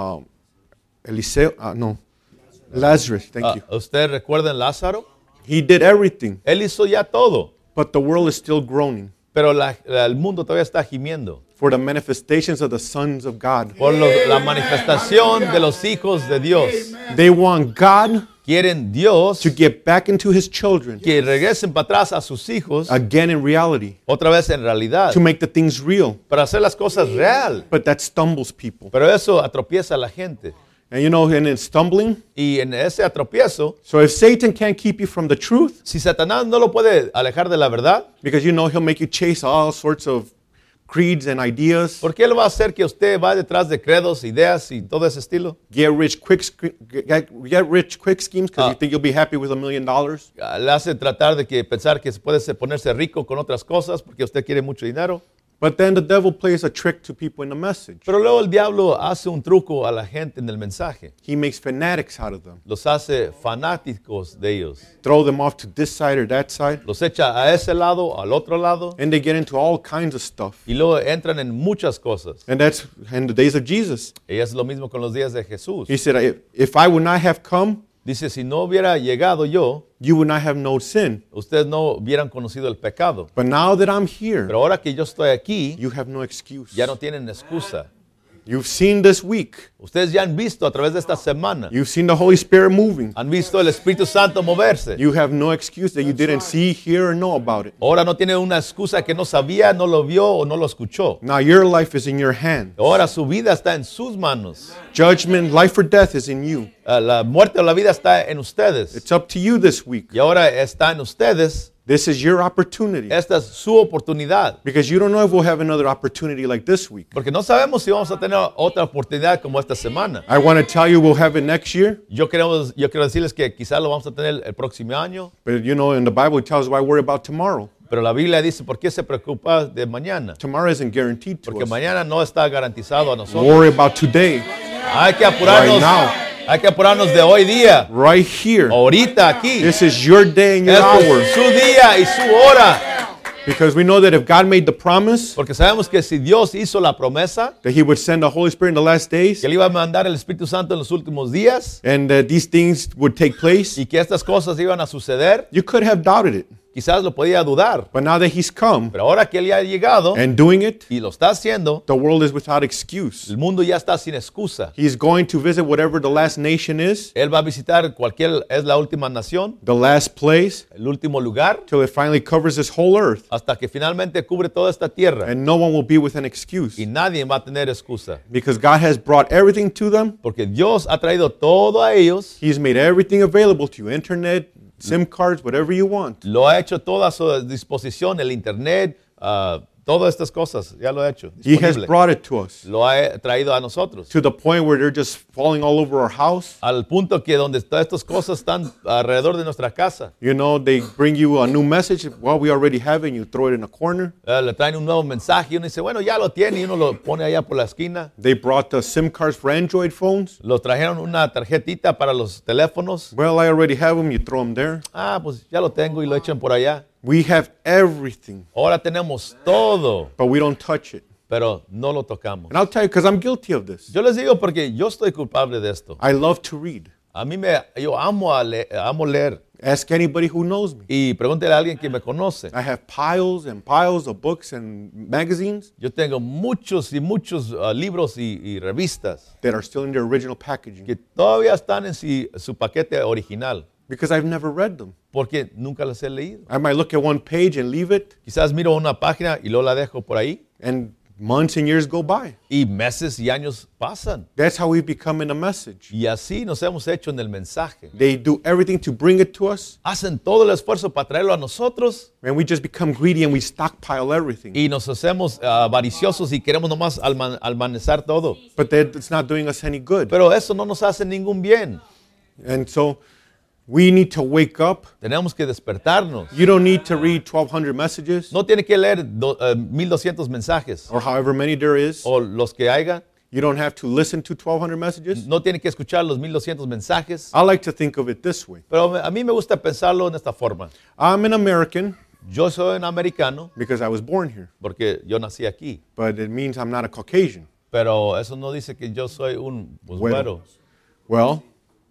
Eliseo? No. Lazarus. Thank you. ¿Usted recuerda en Lázaro? He did everything. Él hizo ya todo. But the world is still groaning Pero el mundo todavía está gimiendo for the manifestations of the sons of God. por la manifestación de los hijos de Dios. They want God Quieren Dios to get back into his children que regresen para atrás a sus hijos again in reality, otra vez en realidad to make the things real. para hacer las cosas real. But that stumbles people. Pero eso atropieza a la gente. And you know, and in stumbling, Y en ese atropiezo, so if Satan can't keep you from the truth, si Satanás no lo puede alejar de la verdad, because you know he'll make you chase all sorts of creeds and ideas, ¿por qué él va a hacer que usted va detrás de credos, ideas y todo ese estilo? get rich quick schemes because you think you'll be happy with $1 million. Le hace tratar de que pensar que se puede ponerse rico con otras cosas porque usted quiere mucho dinero. But then the devil plays a trick to people in the message. Pero luego el diablo hace un truco a la gente en el mensaje. He makes fanatics out of them, Los hace fanáticos de ellos. throw them off to this side or that side, Los echa a ese lado, al otro lado. and they get into all kinds of stuff. Y luego entran en muchas cosas. And that's in the days of Jesus. Y es lo mismo con los días de Jesús. He said, if I would not have come, Dice, si no hubiera llegado yo, you would not have known sin. ustedes no hubieran conocido el pecado. But now that I'm here, Pero ahora que yo estoy aquí, you have no excuse. ya no tienen excusa. You've seen this week. Ustedes ya han visto a través de esta semana, You've seen the Holy Spirit moving. han visto el Espíritu Santo moverse. You have no excuse that you didn't see, hear, or know about it. Ahora no tiene una excusa que no sabía, no lo vio o no lo escuchó. Now your life is in your hand. Ahora su vida está en sus manos. Judgment, life or death is in you. La muerte o la vida está en ustedes. It's up to you this week. Y ahora está en ustedes This is your opportunity. Esta es su oportunidad. Because you don't know if we'll have another opportunity like this week. Porque no sabemos si vamos a tener otra oportunidad como esta semana. I want to tell you we'll have it next year. Yo quiero decirles que quizás lo vamos a tener el próximo año. But you know, in the Bible it tells us why worry about tomorrow. Pero la Biblia dice, ¿por qué se preocupa de mañana? Tomorrow isn't guaranteed to Porque us. mañana no está garantizado a nosotros. Worry about today, Hay que apurarnos, Right now. hay que apurarnos de hoy día, right here. ahorita aquí. This is your day and your Este hour. es su día y su hora. Because we know that if God made the promise Porque sabemos que si Dios hizo la promesa that He would send the Holy Spirit in the last days, que Él iba a mandar el Espíritu Santo en los últimos días and that these things would take place, y que estas cosas iban a suceder, you could have doubted it. quizás lo podía dudar. But now that He's come Pero ahora que Él ya ha llegado and doing it, y lo está haciendo, the world is without excuse. el mundo ya está sin excusa. He's going to visit whatever the last nation is, Él va a visitar es la última nación, the last place, el último lugar, till it finally covers this whole earth, hasta que finalmente cubre toda esta tierra. and no one will be with an excuse. Y nadie va a tener excusa. Because God has brought everything to them. Porque Dios ha traído todo a ellos, He's made everything available to you, internet, SIM cards, whatever you want. lo ha hecho todo a su disposición, el internet, todas estas cosas, ya lo ha hecho. He has Disponible. brought it to us Lo ha traído a nosotros. to the point where they're just falling all over our house. Al punto que donde todas estas cosas están alrededor de nuestra casa. You know, they bring you a new message. Well, we already have it, and you throw it in a corner. Le traen un nuevo mensaje y uno dice, bueno, ya lo tiene, y uno lo pone allá por la esquina. They brought the SIM cards for Android phones. Los trajeron una tarjetita para los teléfonos. Well, I already have them. You throw them there. Ah, pues ya lo tengo y lo echan por allá. We have everything, Ahora tenemos todo, but we don't touch it. pero no lo tocamos. And I'll tell you, because I'm guilty of this. Yo les digo porque yo estoy culpable de esto. I love to read. Yo amo leer. Ask anybody who knows me. Y pregúntele a alguien que me conoce. I have piles and piles of books and magazines Yo tengo muchos y muchos libros y revistas that are still in their original packaging que todavía están en su paquete original because I've never read them. porque nunca las he leído. I might look at one page and leave it, Quizás miro una página y luego la dejo por ahí and months and years go by. y meses y años pasan. That's how we become in a message. Y así nos hemos hecho en el mensaje. They do everything to bring it to us, Hacen todo el esfuerzo para traerlo a nosotros and we just become greedy and we stockpile everything. y nos hacemos avariciosos y queremos nomás almacenar todo. But it's not doing us any good. Pero eso no nos hace ningún bien. And so we need to wake up. Tenemos que despertarnos. You don't need to read 1,200 messages No tiene que leer 1200 mensajes or however many there is. o los que haya. You don't have to listen to 1,200 messages. No tiene que escuchar los 1200 mensajes. I like to think of it this way. Pero a mí me gusta pensarlo en esta forma. I'm an American Yo soy un americano because I was born here, porque yo nací aquí. but it means I'm not a Caucasian. Pero eso no dice que yo soy un Güero. güero.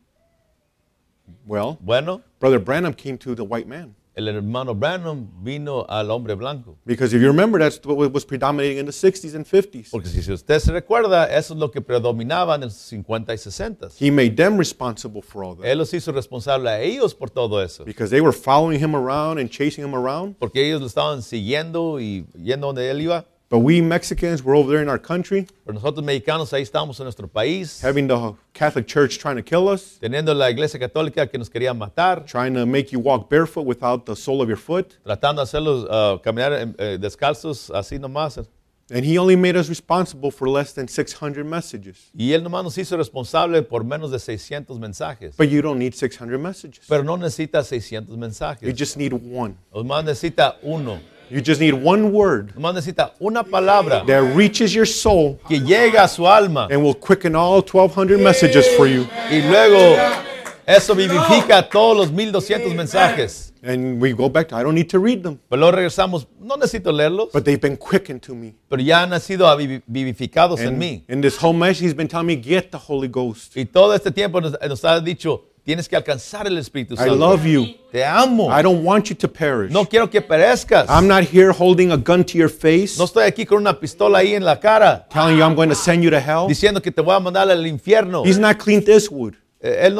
Well, Bueno, Brother Branham came to the white man. el hermano Branham vino al hombre blanco. Because if you remember, that's what was predominating in the 60s and 50s. Porque si usted se recuerda, eso es lo que predominaba en los 50 y 60. He made them responsible for all that Él los hizo responsable a ellos por todo eso. because they were following him around and chasing him around. Porque ellos lo estaban siguiendo y yendo donde él iba. But we Mexicans were over there in our country, Pero nosotros mexicanos ahí estamos en nuestro país, having the Catholic Church trying to kill us, teniendo la iglesia católica que nos quería matar, trying to make you walk barefoot without the sole of your foot. tratando de hacerlos caminar descalzos así nomás. And he only made us responsible for less than 600 messages. Y él nomás nos hizo responsable por menos de 600 mensajes. But you don't need 600 messages. Pero no necesita 600 You mensajes. just need one. Nomás necesita uno. You just need one word Nomás necesita una palabra that reaches your soul que llega a su alma. and will quicken all 1,200 messages for you. Y luego eso vivifica todos los 1200 mensajes. And we go back to, I don't need to read them, Pero luego regresamos, no necesito leerlos, but they've been quickened to me. pero ya han sido vivificados en And mí. in this whole message, he's been telling me, get the Holy Ghost. Y todo este tiempo nos ha dicho, tienes que alcanzar el Espíritu I Santo. love you. Te amo. I don't want you to perish. No quiero que perezcas. I'm not here holding a gun to your face, No estoy aquí con una pistola ahí en la cara, telling you I'm going to send you to hell. diciendo que te voy a mandar al infierno. He's not Clint Eastwood. Él no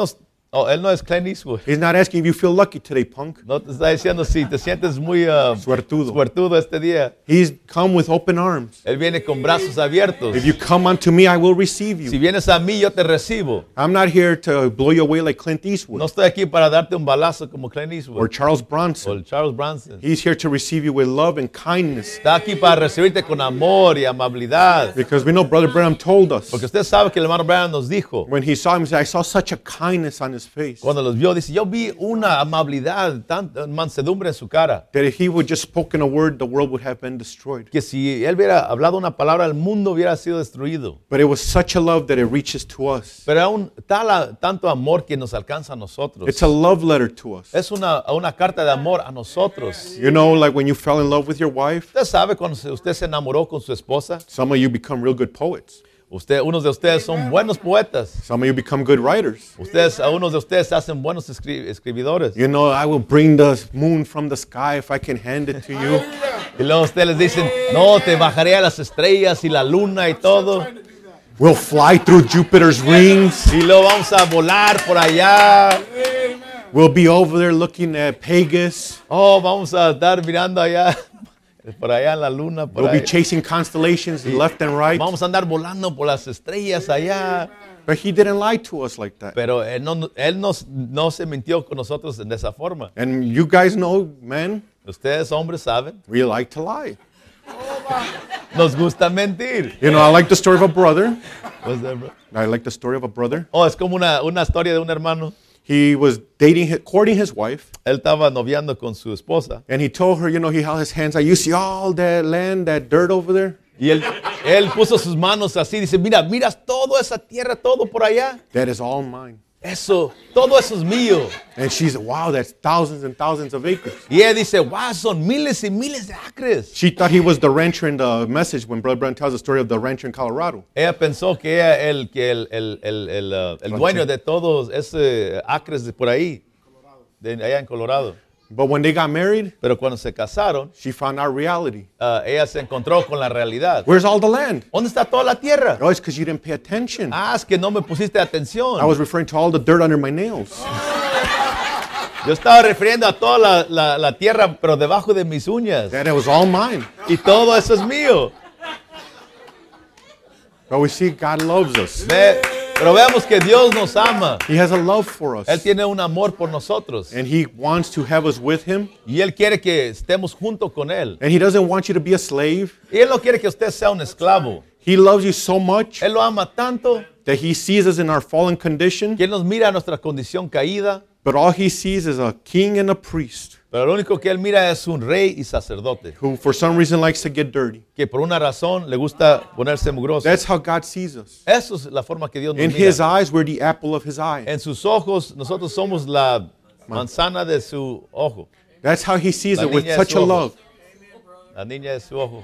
Oh, él no es Clint Eastwood. He's not asking if you feel lucky today, punk. No te está diciendo si te sientes muy Suertudo. suertudo este día. He's come with open arms. Él viene con brazos abiertos. If you come unto me, I will receive Si you. vienes a mí, yo te recibo. I'm not here to blow you away like Clint Eastwood No estoy aquí para darte un balazo como Clint or Eastwood Charles o Bronson. el Charles Bronson. He's here to receive you with love and kindness. Está aquí para recibirte con amor y amabilidad. Because we know Brother Branham told us Porque usted sabe que el hermano Branham nos dijo, when he saw him, he said, I saw such a kindness on his face cuando los vio, dice, yo vi una amabilidad, tanta mansedumbre en su cara, that if he would just spoken a word, the world would have been destroyed. que si él hubiera hablado una palabra, el mundo hubiera sido destruido. But it was such a love that it reaches to us. Pero aún tanto amor que nos alcanza a nosotros. It's a love letter to us. Es una carta de amor a nosotros. You know, like when you fell in love with your wife, Usted sabe cuando usted se enamoró con su esposa, some of you become real good poets. unos de ustedes son buenos poetas. Some of you become good writers. Unos de ustedes se hacen buenos escribidores. You know, I will bring the moon from the sky if I can hand it to you. Y luego ustedes les dicen, no, te bajaré a las estrellas y la luna y todo. We'll fly through Jupiter's rings. Y luego vamos a volar por allá. We'll be over there looking at Pegasus. Oh, vamos a estar mirando allá, por allá en la luna. Por We'll be ahí. chasing constellations left and right. Vamos a andar volando por las estrellas allá. But he didn't lie to us like that. Pero él no se mintió con nosotros de esa forma. And you guys know, man, Ustedes hombres saben, we like to lie. nos gusta mentir. You know, I like the story of a brother. What's that, bro? I like the story of a brother. Oh, es como una historia de un hermano. He was courting his wife, Él estaba noviando con su esposa. and he told her, you know, he held his hands out. You see all that land, that dirt over there? Y él puso sus manos así, dice, miras toda esa tierra, todo por allá. That is all mine. Todo eso es mío. And she said, wow, that's thousands and thousands of acres. Y él dice, wow, son miles y miles de acres. She thought he was the rancher in the message when Brother Brown tells the story of the rancher in Colorado. Ella pensó que era el dueño de todos esos acres de por ahí, de allá en Colorado. But when they got married, Pero cuando se casaron, she found out reality. ella se encontró con la realidad. Where's all the land? ¿Dónde está toda la tierra? Oh, it's because you didn't pay attention. Ah, es que no me pusiste atención. I was referring to all the dirt under my nails. Yo estaba refiriendo a toda la tierra, pero debajo de mis uñas. That it was all mine. Y todo eso es mío. But we see God loves us. Pero veamos que Dios nos ama. He has a love for us. Él tiene un amor por nosotros. And he wants to have us with him. Y Él quiere que estemos junto con Él. And he doesn't want you to be a slave. Y Él no quiere que usted sea un esclavo. He loves you so much Él lo ama tanto that he sees us in our fallen condition. que Él nos mira a nuestra condición caída. But all he sees is a king and a priest Pero lo único que Él mira es un rey y sacerdote. who for some reason likes to get dirty. Que por una razón le gusta ponerse mugroso. That's how God sees us. Eso es la forma que Dios nos In his mira. eyes, we're the apple of his eye. En sus ojos, nosotros somos la manzana de su ojo. That's how he sees La it, with niña de such su a ojo. love. La niña de su ojo.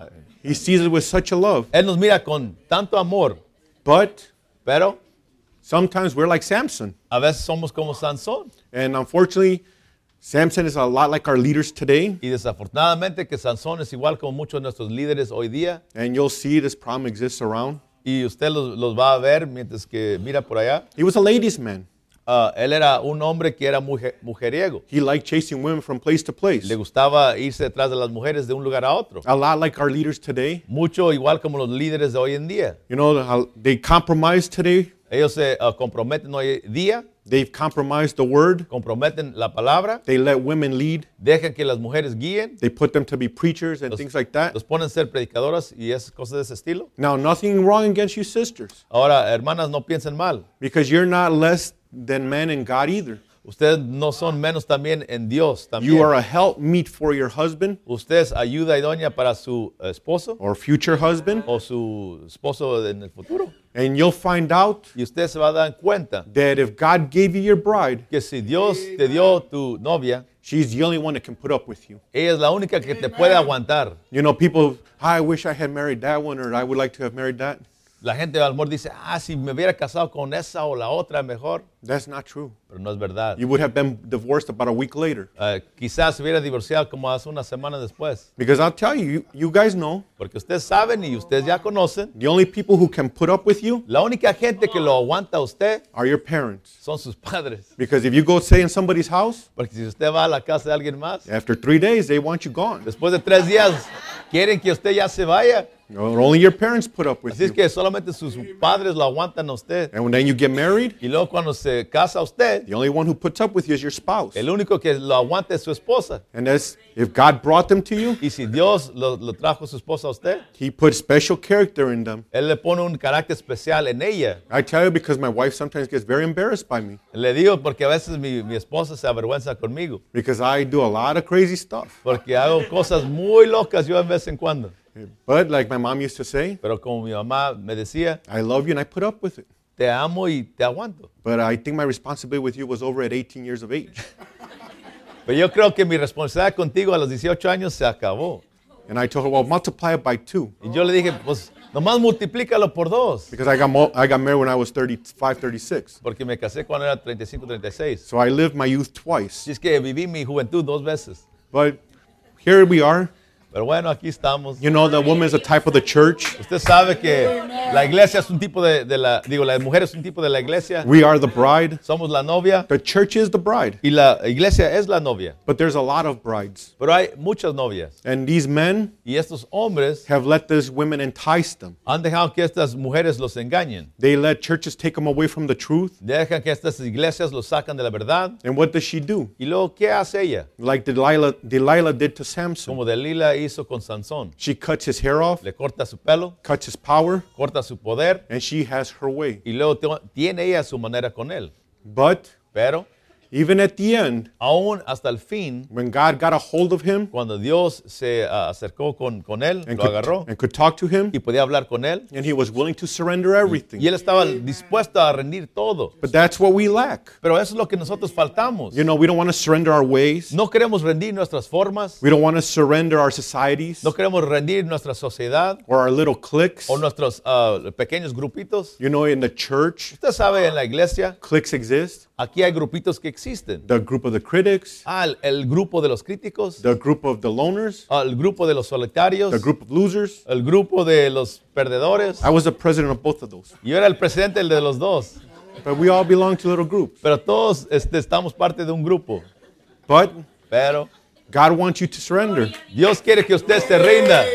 He sees it with such a love. Él nos mira con tanto amor. But Pero sometimes we're like Samson. a veces somos como Sansón. And unfortunately, Samson is a lot like our leaders today. Y desafortunadamente que Sansón es igual como muchos de nuestros líderes hoy día. And you'll see this problem exists around. Y usted los va a ver mientras que mira por allá. He was a ladies' man. Él era un hombre que era mujeriego. He liked chasing women from place to place. Le gustaba irse detrás de las mujeres de un lugar a otro. A lot like our leaders today. Mucho igual como los líderes de hoy en día. You know, how they compromise today. Ellos se comprometen hoy día, They've compromised the word. comprometen la palabra, They let women lead. dejan que las mujeres guíen, They put them to be preachers and things like that. los ponen a ser predicadoras y esas cosas de ese estilo. Now, nothing wrong against you sisters, Ahora, hermanas, no piensen mal. because you're not less than men in God either. Ustedes no son menos también en Dios. También. You are a helpmeet for your husband Usted es ayuda idónea para su esposo or future husband, o su esposo en el futuro. and you'll find out Y usted se va a dar cuenta that if God gave you your bride, que si Dios te dio tu novia, she's the only one that can put up with you. ella es la única que te puede aguantar. You know, people, I wish I had married that one, or I would like to have married that. La gente al amor dice, si me hubiera casado con esa o la otra mejor. That's not true. Pero no es verdad. You would have been divorced about a week later. Quizás se hubiera divorciado como hace una semana después. Because I'll tell you, you guys know, Porque ustedes saben y ustedes ya conocen, the only people who can put up with you la única gente que lo aguanta a usted are your parents. son sus padres. Because if you go stay in somebody's house, Porque si usted va a la casa de alguien más, after 3 days, they want you gone. después de 3 días quieren que usted ya se vaya. Only your parents put up with Así es you. que solamente sus padres lo aguantan a usted. And then you get married, Y luego cuando se casa usted, the only one who puts up with you is your spouse. el único que lo aguanta es su esposa. And that's, if God brought them to you, Y si Dios lo trajo su esposa a usted, He put special character in them. Él le pone un carácter especial en ella. I tell you because my wife sometimes gets very embarrassed by me Le digo porque a veces mi esposa se avergüenza conmigo. because I do a lot of crazy stuff. Porque hago cosas muy locas yo de vez en cuando. But like my mom used to say, Pero como mi mamá me decía, I love you and I put up with it. te amo y te aguanto. But I think my responsibility with you was over at 18 years of age. Pero yo creo que mi responsabilidad contigo a los 18 años se acabó. And I told her, well, multiply it by 2. Y yo le dije, pues nomás multiplícalo por 2. Because I got married when I was 35, 36. Porque me casé cuando era 35, 36. So I lived my youth twice. Así es que viví mi juventud 2 veces. But here we are. Pero bueno, aquí estamos. You know, the woman is a type of the church. Usted sabe que la iglesia es un tipo la mujer es un tipo de la iglesia. We are the bride. Somos la novia The church is the bride. y la iglesia es la novia. But there's a lot of brides. Pero hay muchas novias. And these men Y estos hombres have let these women entice them. han dejado que estas mujeres los engañen. They let churches take them away from the truth. Dejan que estas iglesias los sacan de la verdad. And what does she do? Y luego, ¿qué hace ella? Like Delilah did to Samson. Como Delila hizo con Sansón. She cuts his hair off, Le corta su pelo, cuts his power, corta su poder and she has her way. y luego tiene ella su manera con él. But Pero even at the end, aún hasta el fin, when God got a hold of him cuando Dios se acercó con él, lo agarró and could talk to him, y podía hablar con él, and he was willing to surrender everything. y él estaba dispuesto a rendir todo. But that's what we lack. Pero eso es lo que nosotros faltamos. You know, we don't want to surrender our ways. No queremos rendir nuestras formas, We don't want to surrender our societies no queremos rendir nuestra sociedad or our little cliques. o nuestros pequeños grupitos. You know, in the church, Usted sabe, en la iglesia, cliques exist. aquí hay grupitos que existen. The group of the critics, El grupo de los críticos, the group of the loners, el grupo de los solitarios, the group of losers. el grupo de los perdedores. I was the president of both of those. Yo era el presidente de los dos, But we all belong to little groups. pero todos estamos parte de un grupo. But Pero God wants you to surrender. Dios quiere que usted se rinda.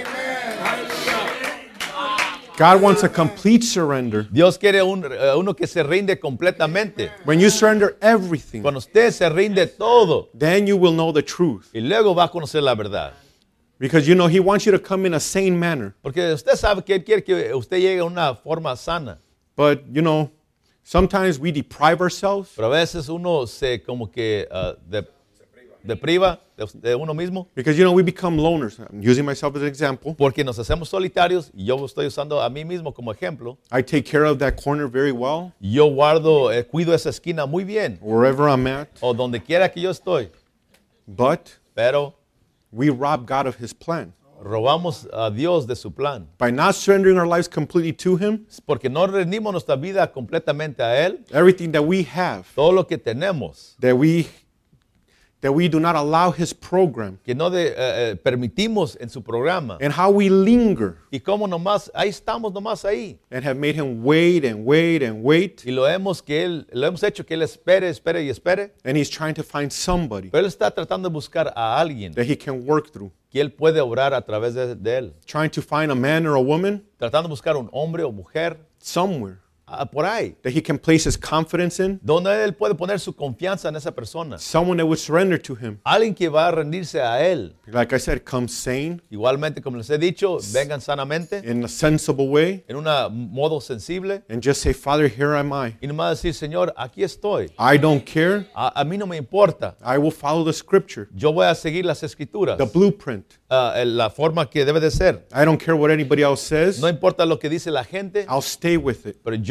God wants a complete surrender. Dios quiere uno que se rinde completamente. When you surrender everything, Cuando usted se rinde todo then you will know the truth. y luego va a conocer la verdad. Because you know, He wants you to come in a sane manner. Porque usted sabe que Él quiere que usted llegue a una forma sana. But, you know, sometimes we deprive ourselves Pero a veces uno se como que depriva de uno mismo because, you know, we become loners. I'm using myself as an example. porque nos hacemos solitarios y yo estoy usando a mí mismo como ejemplo. I take care of that corner very well, Yo cuido esa esquina muy bien wherever I'm at. o donde quiera que yo estoy. But Pero we rob God of His plan. robamos a Dios de su plan. By not surrendering our lives completely to Him, Porque no rendimos nuestra vida completamente a Él. everything that we have, Todo lo que tenemos, that we do not allow His program, que no permitimos en su programa. and how we linger Y cómo nomás, ahí estamos nomás ahí. and have made Him wait and wait and wait, Y lo hemos hecho que Él espere, espere y espere. and He's trying to find somebody Pero Él está tratando de buscar a alguien that He can work through. que Él puede obrar a través de Él. Trying to find a man or a woman Tratando de buscar un hombre o mujer somewhere por ahí. that He can place His confidence in, Donde Él puede poner su confianza en esa persona. someone that would surrender to Him. Alguien que va a rendirse a Él. Like I said, come sane, Igualmente, como les he dicho, vengan sanamente, in a sensible way, en un modo sensible. and just say, Father, here am I. Y nomás decir, Señor, aquí estoy. I don't care. A mí no me importa. I will follow the scripture, Yo voy a seguir las escrituras. the blueprint. La forma que debe de ser. I don't care what anybody else says. No importa lo que dice la gente, I'll stay with it. pero yo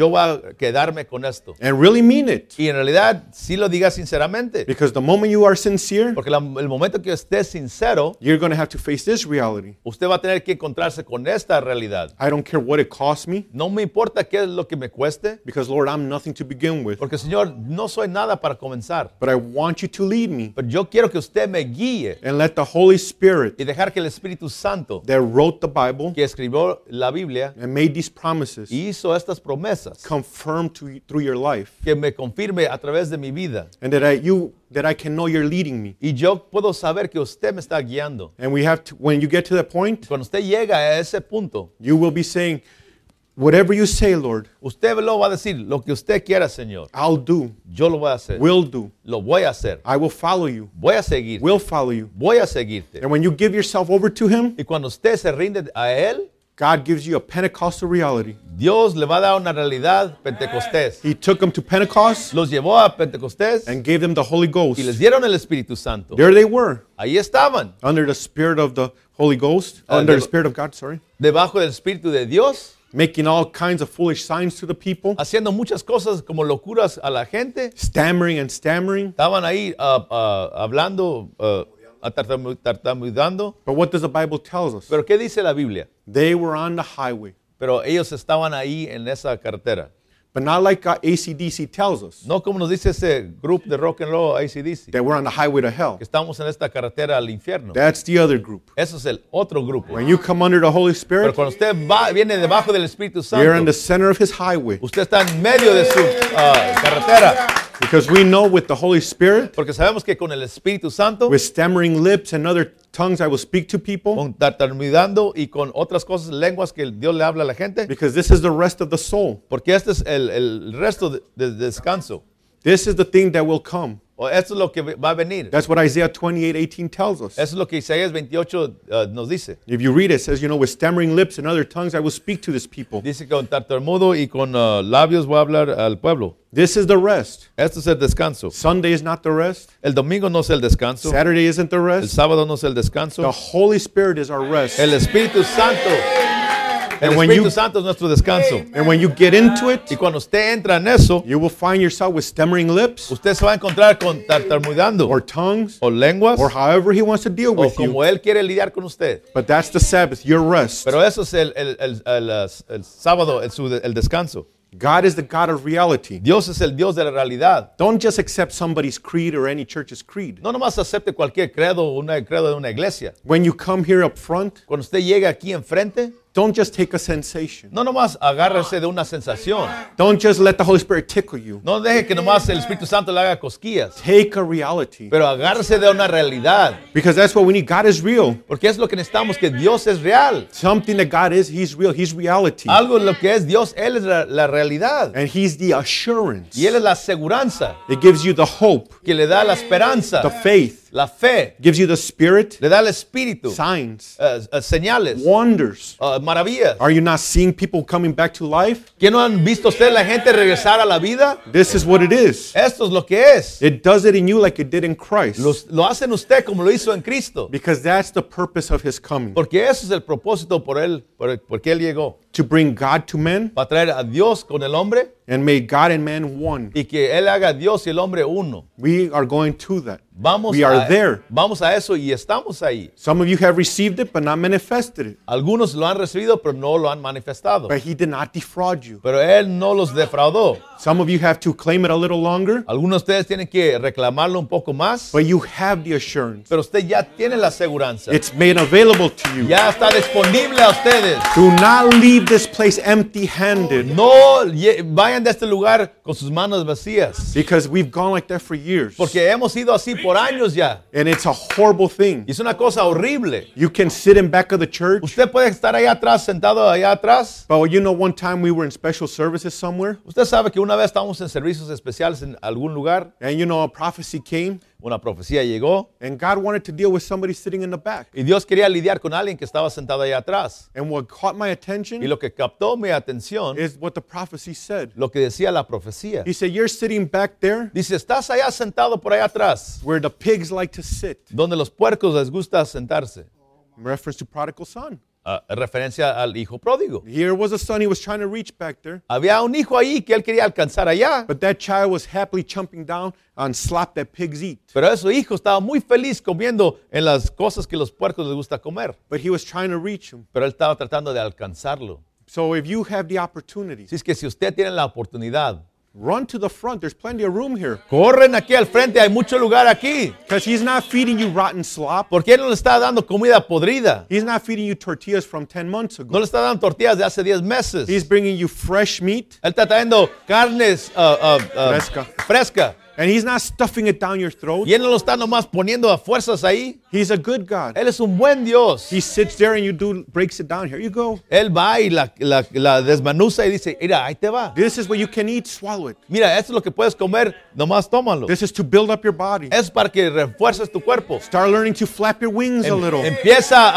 yo voy a quedarme con esto. And really mean it. Y en realidad, sí lo diga sinceramente. Because the moment you are sincere, Porque el momento que esté sincero, you're going to have to face this reality. usted va a tener que encontrarse con esta realidad. I don't care what it costs me, No me importa qué es lo que me cueste, because Lord, I'm nothing to begin with. porque Señor, no soy nada para comenzar. But I want you to lead me Pero yo quiero que usted me guíe and let the Holy Spirit y dejar que el Espíritu Santo, that wrote the Bible que escribió la Biblia and made these promises y hizo estas promesas, confirm through your life, que me confirme a través de mi vida. and that I can know you're leading me. Y yo puedo saber que usted me está guiando. And we have to, when you get to that point, Cuando usted llega a ese punto, you will be saying, whatever you say, Lord, usted lo va a decir, lo que usted quiera, Señor, I'll do, yo lo voy a hacer. will do. Lo voy a hacer. I will follow you, Voy a seguir. will follow you. Voy a seguirte. And when you give yourself over to Him, Y cuando usted se rinde a Él, God gives you a Pentecostal reality. Dios le va a dar una realidad pentecostés. He took them to Pentecost Los llevó a Pentecostés and gave them the Holy Ghost. y les dieron el Espíritu Santo. There they were, Ahí estaban, under the Spirit of the Holy Ghost, under the Spirit of God, sorry, debajo del Espíritu de Dios, making all kinds of foolish signs to the people, haciendo muchas cosas como locuras a la gente. stammering and stammering. Estaban ahí hablando, tartamudeando. But what does the Bible tell us? Pero ¿qué dice la Biblia? They were on the highway, Pero ellos estaban ahí en esa carretera. but not like AC/DC tells us, No como nos dice ese grupo de rock and roll AC/DC, that we're on the highway to hell. que estamos en esta carretera al infierno. That's the other group. Eso es el otro grupo. When you come under the Holy Pero Spirit, cuando usted viene debajo del Espíritu you're in Santo, the center of His highway. usted está en medio de su carretera. Because we know with the Holy Spirit, Porque sabemos que con el Espíritu Santo, with stammering lips and other tongues, I will speak to people. con tartamudeando y con otras cosas, lenguas que Dios le habla a la gente, Because this is the rest of the soul. porque este es el resto de descanso. This is the thing that will come. O esto es lo que va a venir. That's what Isaiah 28:18 tells us. Eso es lo que Isaías 28 nos dice. If you read it, it says, with stammering lips and other tongues, I will speak to this people. Dice que con tartamudo y con labios voy a hablar al pueblo. This is the rest. Esto es el descanso. Sunday is not the rest. El domingo no es el descanso. Saturday isn't the El rest. sábado no es el descanso. The Holy Spirit is our rest. El Espíritu Santo. El And when Espíritu you- Santo es nuestro descanso. And when you get into it, Y cuando usted entra en eso, you will find yourself with stammering lips usted se va a encontrar con tartamudeando or tongues o lenguas or however He wants to deal o with como you. Él quiere lidiar con usted. But that's the Sabbath, your rest. Pero eso es el sábado, el descanso. God is the God of reality. Dios es el Dios de la realidad. Don't just accept somebody's creed or any church's creed. No nomás acepte cualquier credo de una iglesia. When you come here up front, Cuando usted llega aquí enfrente, don't just take a sensation. no nomás agárrese de una sensación. Don't just let the Holy Spirit tickle you. No deje que nomás el Espíritu Santo le haga cosquillas. Take a reality. Pero agárrese de una realidad. Because that's what we need. God is real. Porque es lo que necesitamos, que Dios es real. Something that God is, He's real. He's reality. Algo de lo que es Dios, Él es la realidad. And He's the assurance. Y Él es la aseguranza It gives you the hope, que le da la esperanza, the faith, la fe, gives you the Spirit, le da el espíritu, signs, señales, wonders. maravillas. Are you not seeing people coming back to life? ¿Que no han visto usted la gente regresar a la vida? This is what it is. Esto es lo que es. It does it in you like it did in Christ. Lo hace en usted como lo hizo en Cristo. Because that's the purpose of His coming. Porque eso es el propósito por que Él llegó. To bring God to men Para traer a Dios con el hombre and make God and man one. y que Él haga a Dios y el hombre uno. We are going to that. Vamos We are there. Vamos a eso y estamos ahí. Some of you have received it but not manifested it. Algunos lo han recibido pero no lo han manifestado. But He did not defraud you. Pero Él no los defraudó. Some of you have to claim it a little longer, Algunos de ustedes tienen que reclamarlo un poco más. but you have the assurance. Pero usted ya tiene la aseguranza. It's made available to you. Ya está disponible a ustedes. Do not leave this place empty-handed, No vayan de este lugar con sus manos vacías. because we've gone like that for years. Porque hemos ido así por años ya. And it's a horrible thing. Y es una cosa horrible. You can sit in back of the church, Usted puede estar allá atrás, sentado allá atrás. but one time we were in special services somewhere, Usted sabe que una vez estábamos en servicios especiales en algún lugar. and a prophecy came, Una profecía llegó. and God wanted to deal with somebody sitting in the back. Y Dios quería lidiar con alguien que estaba sentado allá atrás. And what caught my Y attention lo que captó mi atención, is what the prophecy said. lo que decía la profecía. He said, you're sitting back there Dice, estás allá sentado por allá atrás, where the pigs like to sit. donde los puercos les gusta sentarse. In reference to prodigal son. referencia al hijo pródigo. Here was a son he was trying to reach back there, Había un hijo ahí que él quería alcanzar allá, but that child was happily jumping down on slop that pigs eat. pero ese hijo estaba muy feliz comiendo en las cosas que los puercos les gusta comer, But he was trying to reach him. pero él estaba tratando de alcanzarlo. So if you have the opportunity, Así es que si usted tiene la oportunidad, run to the front. There's plenty of room here. corren aquí al frente, hay mucho lugar aquí, Because he's not feeding you rotten slop. porque él no le está dando comida podrida, He's not feeding you tortillas from 10 months no ago. le está dando tortillas de hace 10 meses. He's bringing you fresh meat, Él está trayendo carnes Fresca. fresca. and he's not stuffing it down your throat. Y él no lo está nomás poniendo a fuerzas ahí. He's a good God. Él es un buen Dios. He sits there and breaks it down. Here you go. Él va y la desmenuza y dice, mira, ahí te va. This is what you can eat. Swallow it. Mira, esto es lo que puedes comer, nomás tómalo. This is to build up your body. Es para que refuerces tu cuerpo. Start learning to flap your wings a little. Empieza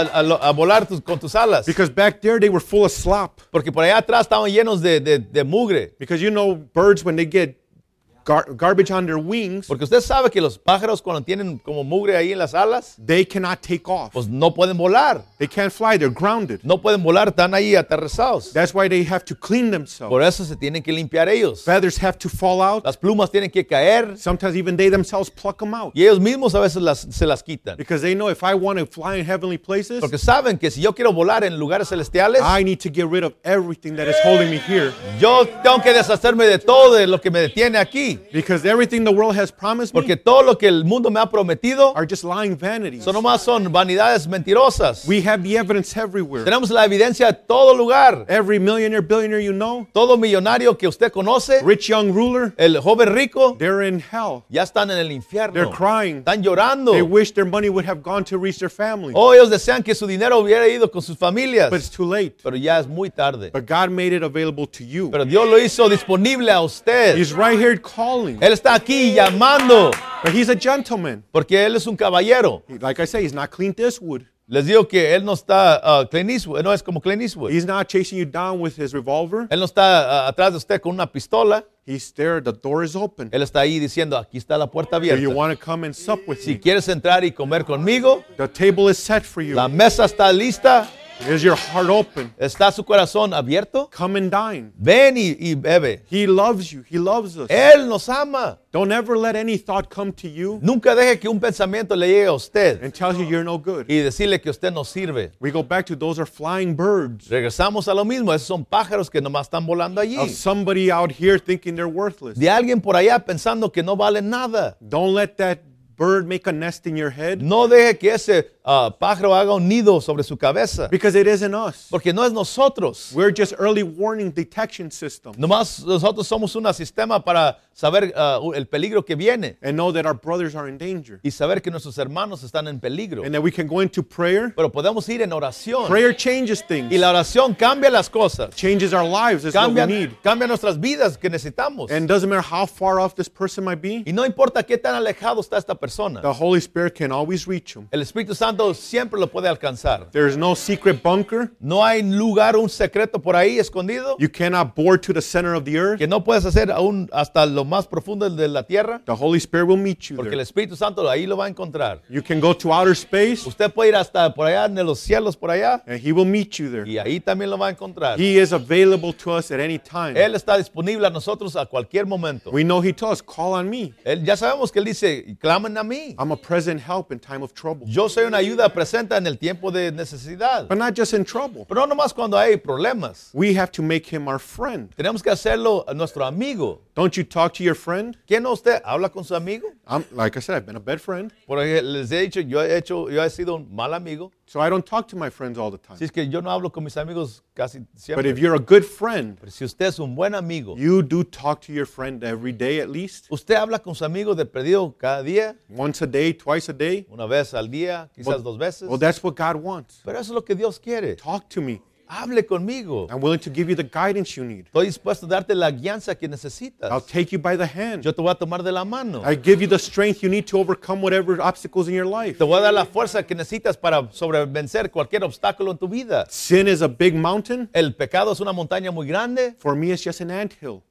a volar con tus alas. Because back there they were full of slop. Porque por allá atrás estaban llenos de mugre. Because you know, birds, when they get garbage on their wings, Porque usted sabe que los pájaros cuando tienen como mugre ahí en las alas, they cannot take off. pues no pueden volar. They can't fly. They're grounded. No pueden volar, están ahí aterrizados. That's why they have to clean themselves. Por eso se tienen que limpiar ellos. Feathers have to fall out. Las plumas tienen que caer Sometimes even they themselves pluck them out. y ellos mismos a veces se las quitan. Because they know if I want to fly in heavenly places, Porque saben que si yo quiero volar en lugares celestiales, I need to get rid of everything that is holding me here. yo tengo que deshacerme de todo de lo que me detiene aquí. Because everything the world has promised me Porque todo lo que el mundo me ha prometido are just lying vanities. son vanidades mentirosas. We have the evidence everywhere. Tenemos la evidencia en todo lugar. Every millionaire, billionaire you know, Todo millonario que usted conoce, rich young ruler, el joven rico, they're in hell. ya están en el They're infierno. crying. Están llorando. They wish their money would have gone to reach their family. Oh, ellos desean que su dinero hubiera ido con sus familias. But it's too late. Pero ya es muy tarde. But God made it available to you. Pero Dios lo hizo disponible a usted. He's right here calling. Él está aquí llamando. But he's a gentleman. Porque él es un caballero. Like I say, he's not Clint Eastwood. Les digo que él no está Clint Eastwood, no es como Clint Eastwood. He's not chasing you down with his revolver. Él no está atrás de usted con una pistola. He's there. The door is open. Él está ahí diciendo, aquí está la puerta Do you abierta. want to come and sup with Si me? quieres entrar y comer conmigo, The table is set for you. la mesa está lista. Is your heart open? ¿Está su corazón abierto? Come and dine. Ven y bebe. He loves you. He loves us. Él nos ama. Don't ever let any thought come to you Nunca deje que un pensamiento le llegue a usted and tell you you're no good. y decirle que usted no sirve. We go back to those are flying birds Regresamos a lo mismo. Esos son pájaros que nomás están volando allí. of somebody out here thinking they're worthless. De alguien por allá pensando que no valen nada. Don't let that bird make a nest in your head No deje que ese pájaro haga un nido sobre su cabeza. because it isn't us. Porque no es nosotros. We're just early warning detection system Nomás nosotros somos un sistema para saber el peligro que viene and know that our brothers are in danger y saber que nuestros hermanos están en peligro. and that we can go into prayer. Pero podemos ir en oración. Prayer changes things, Y la oración cambia las cosas. changes our lives. Is what we Cambia, need. cambia nuestras vidas que necesitamos. And doesn't matter how far off this person might be, Y no importa qué tan alejado está esta persona. the Holy Spirit can always reach him. El Espíritu Santo siempre lo puede alcanzar. There's no secret bunker. No hay lugar, un secreto por ahí escondido You cannot bore to the center of the earth. que no puedes hacer aún hasta lo más profundo de la tierra. The Holy Spirit will meet you Porque el there. Espíritu Santo ahí lo va a encontrar. You can go to outer space Usted puede ir hasta por allá en los cielos por allá and He will meet you there. y ahí también lo va a encontrar. He is available to us at any time. Él está disponible a nosotros a cualquier momento. We know He told us, call on me. Ya sabemos que Él dice, clamen a mí. I'm a present help in time of trouble. Yo soy una ayuda presente en el tiempo de necesidad. But not just in trouble. Pero no nomás cuando hay problemas. We have to make Him our friend. Tenemos que hacerlo a nuestro amigo. Don't you talk to your friend? ¿Quién no usted habla con su amigo? Like I said, I've been a bad friend. Porque les he dicho, yo he sido un mal amigo. So I don't talk to my friends all the time. Así es que yo no hablo con mis amigos casi But siempre. if you're a good friend, Pero si usted es un buen amigo, you do talk to your friend every day at least. usted habla con su amigo de perdido cada día, Once a day, twice a day. una vez al día, quizás dos veces. Well, that's what God wants. Pero eso es lo que Dios quiere. Talk to me. Hable conmigo. I'm willing to give you the guidance you need. Estoy dispuesto a darte la guianza que I'll necesitas. take you by the hand. Yo te voy a tomar de la mano. I give you the strength you need to overcome whatever obstacles in your life. Te voy a dar la fuerza que necesitas para sobrevencer cualquier obstáculo en tu vida. Sin is a big mountain. El pecado es una montaña muy grande. For me, it's just an anthill.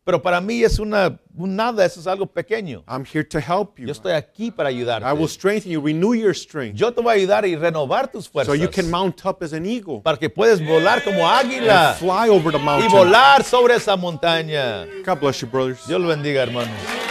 Pero para mí es nada, eso es algo pequeño. I'm here to help you. Yo estoy aquí para ayudarte. I will strengthen you, renew your strength, Yo te voy a ayudar y renovar tus so fuerzas you can mount up as an eagle para que puedas volar como águila and fly over the y mountain. volar sobre esa montaña. God bless you, brothers. Dios lo bendiga, hermanos.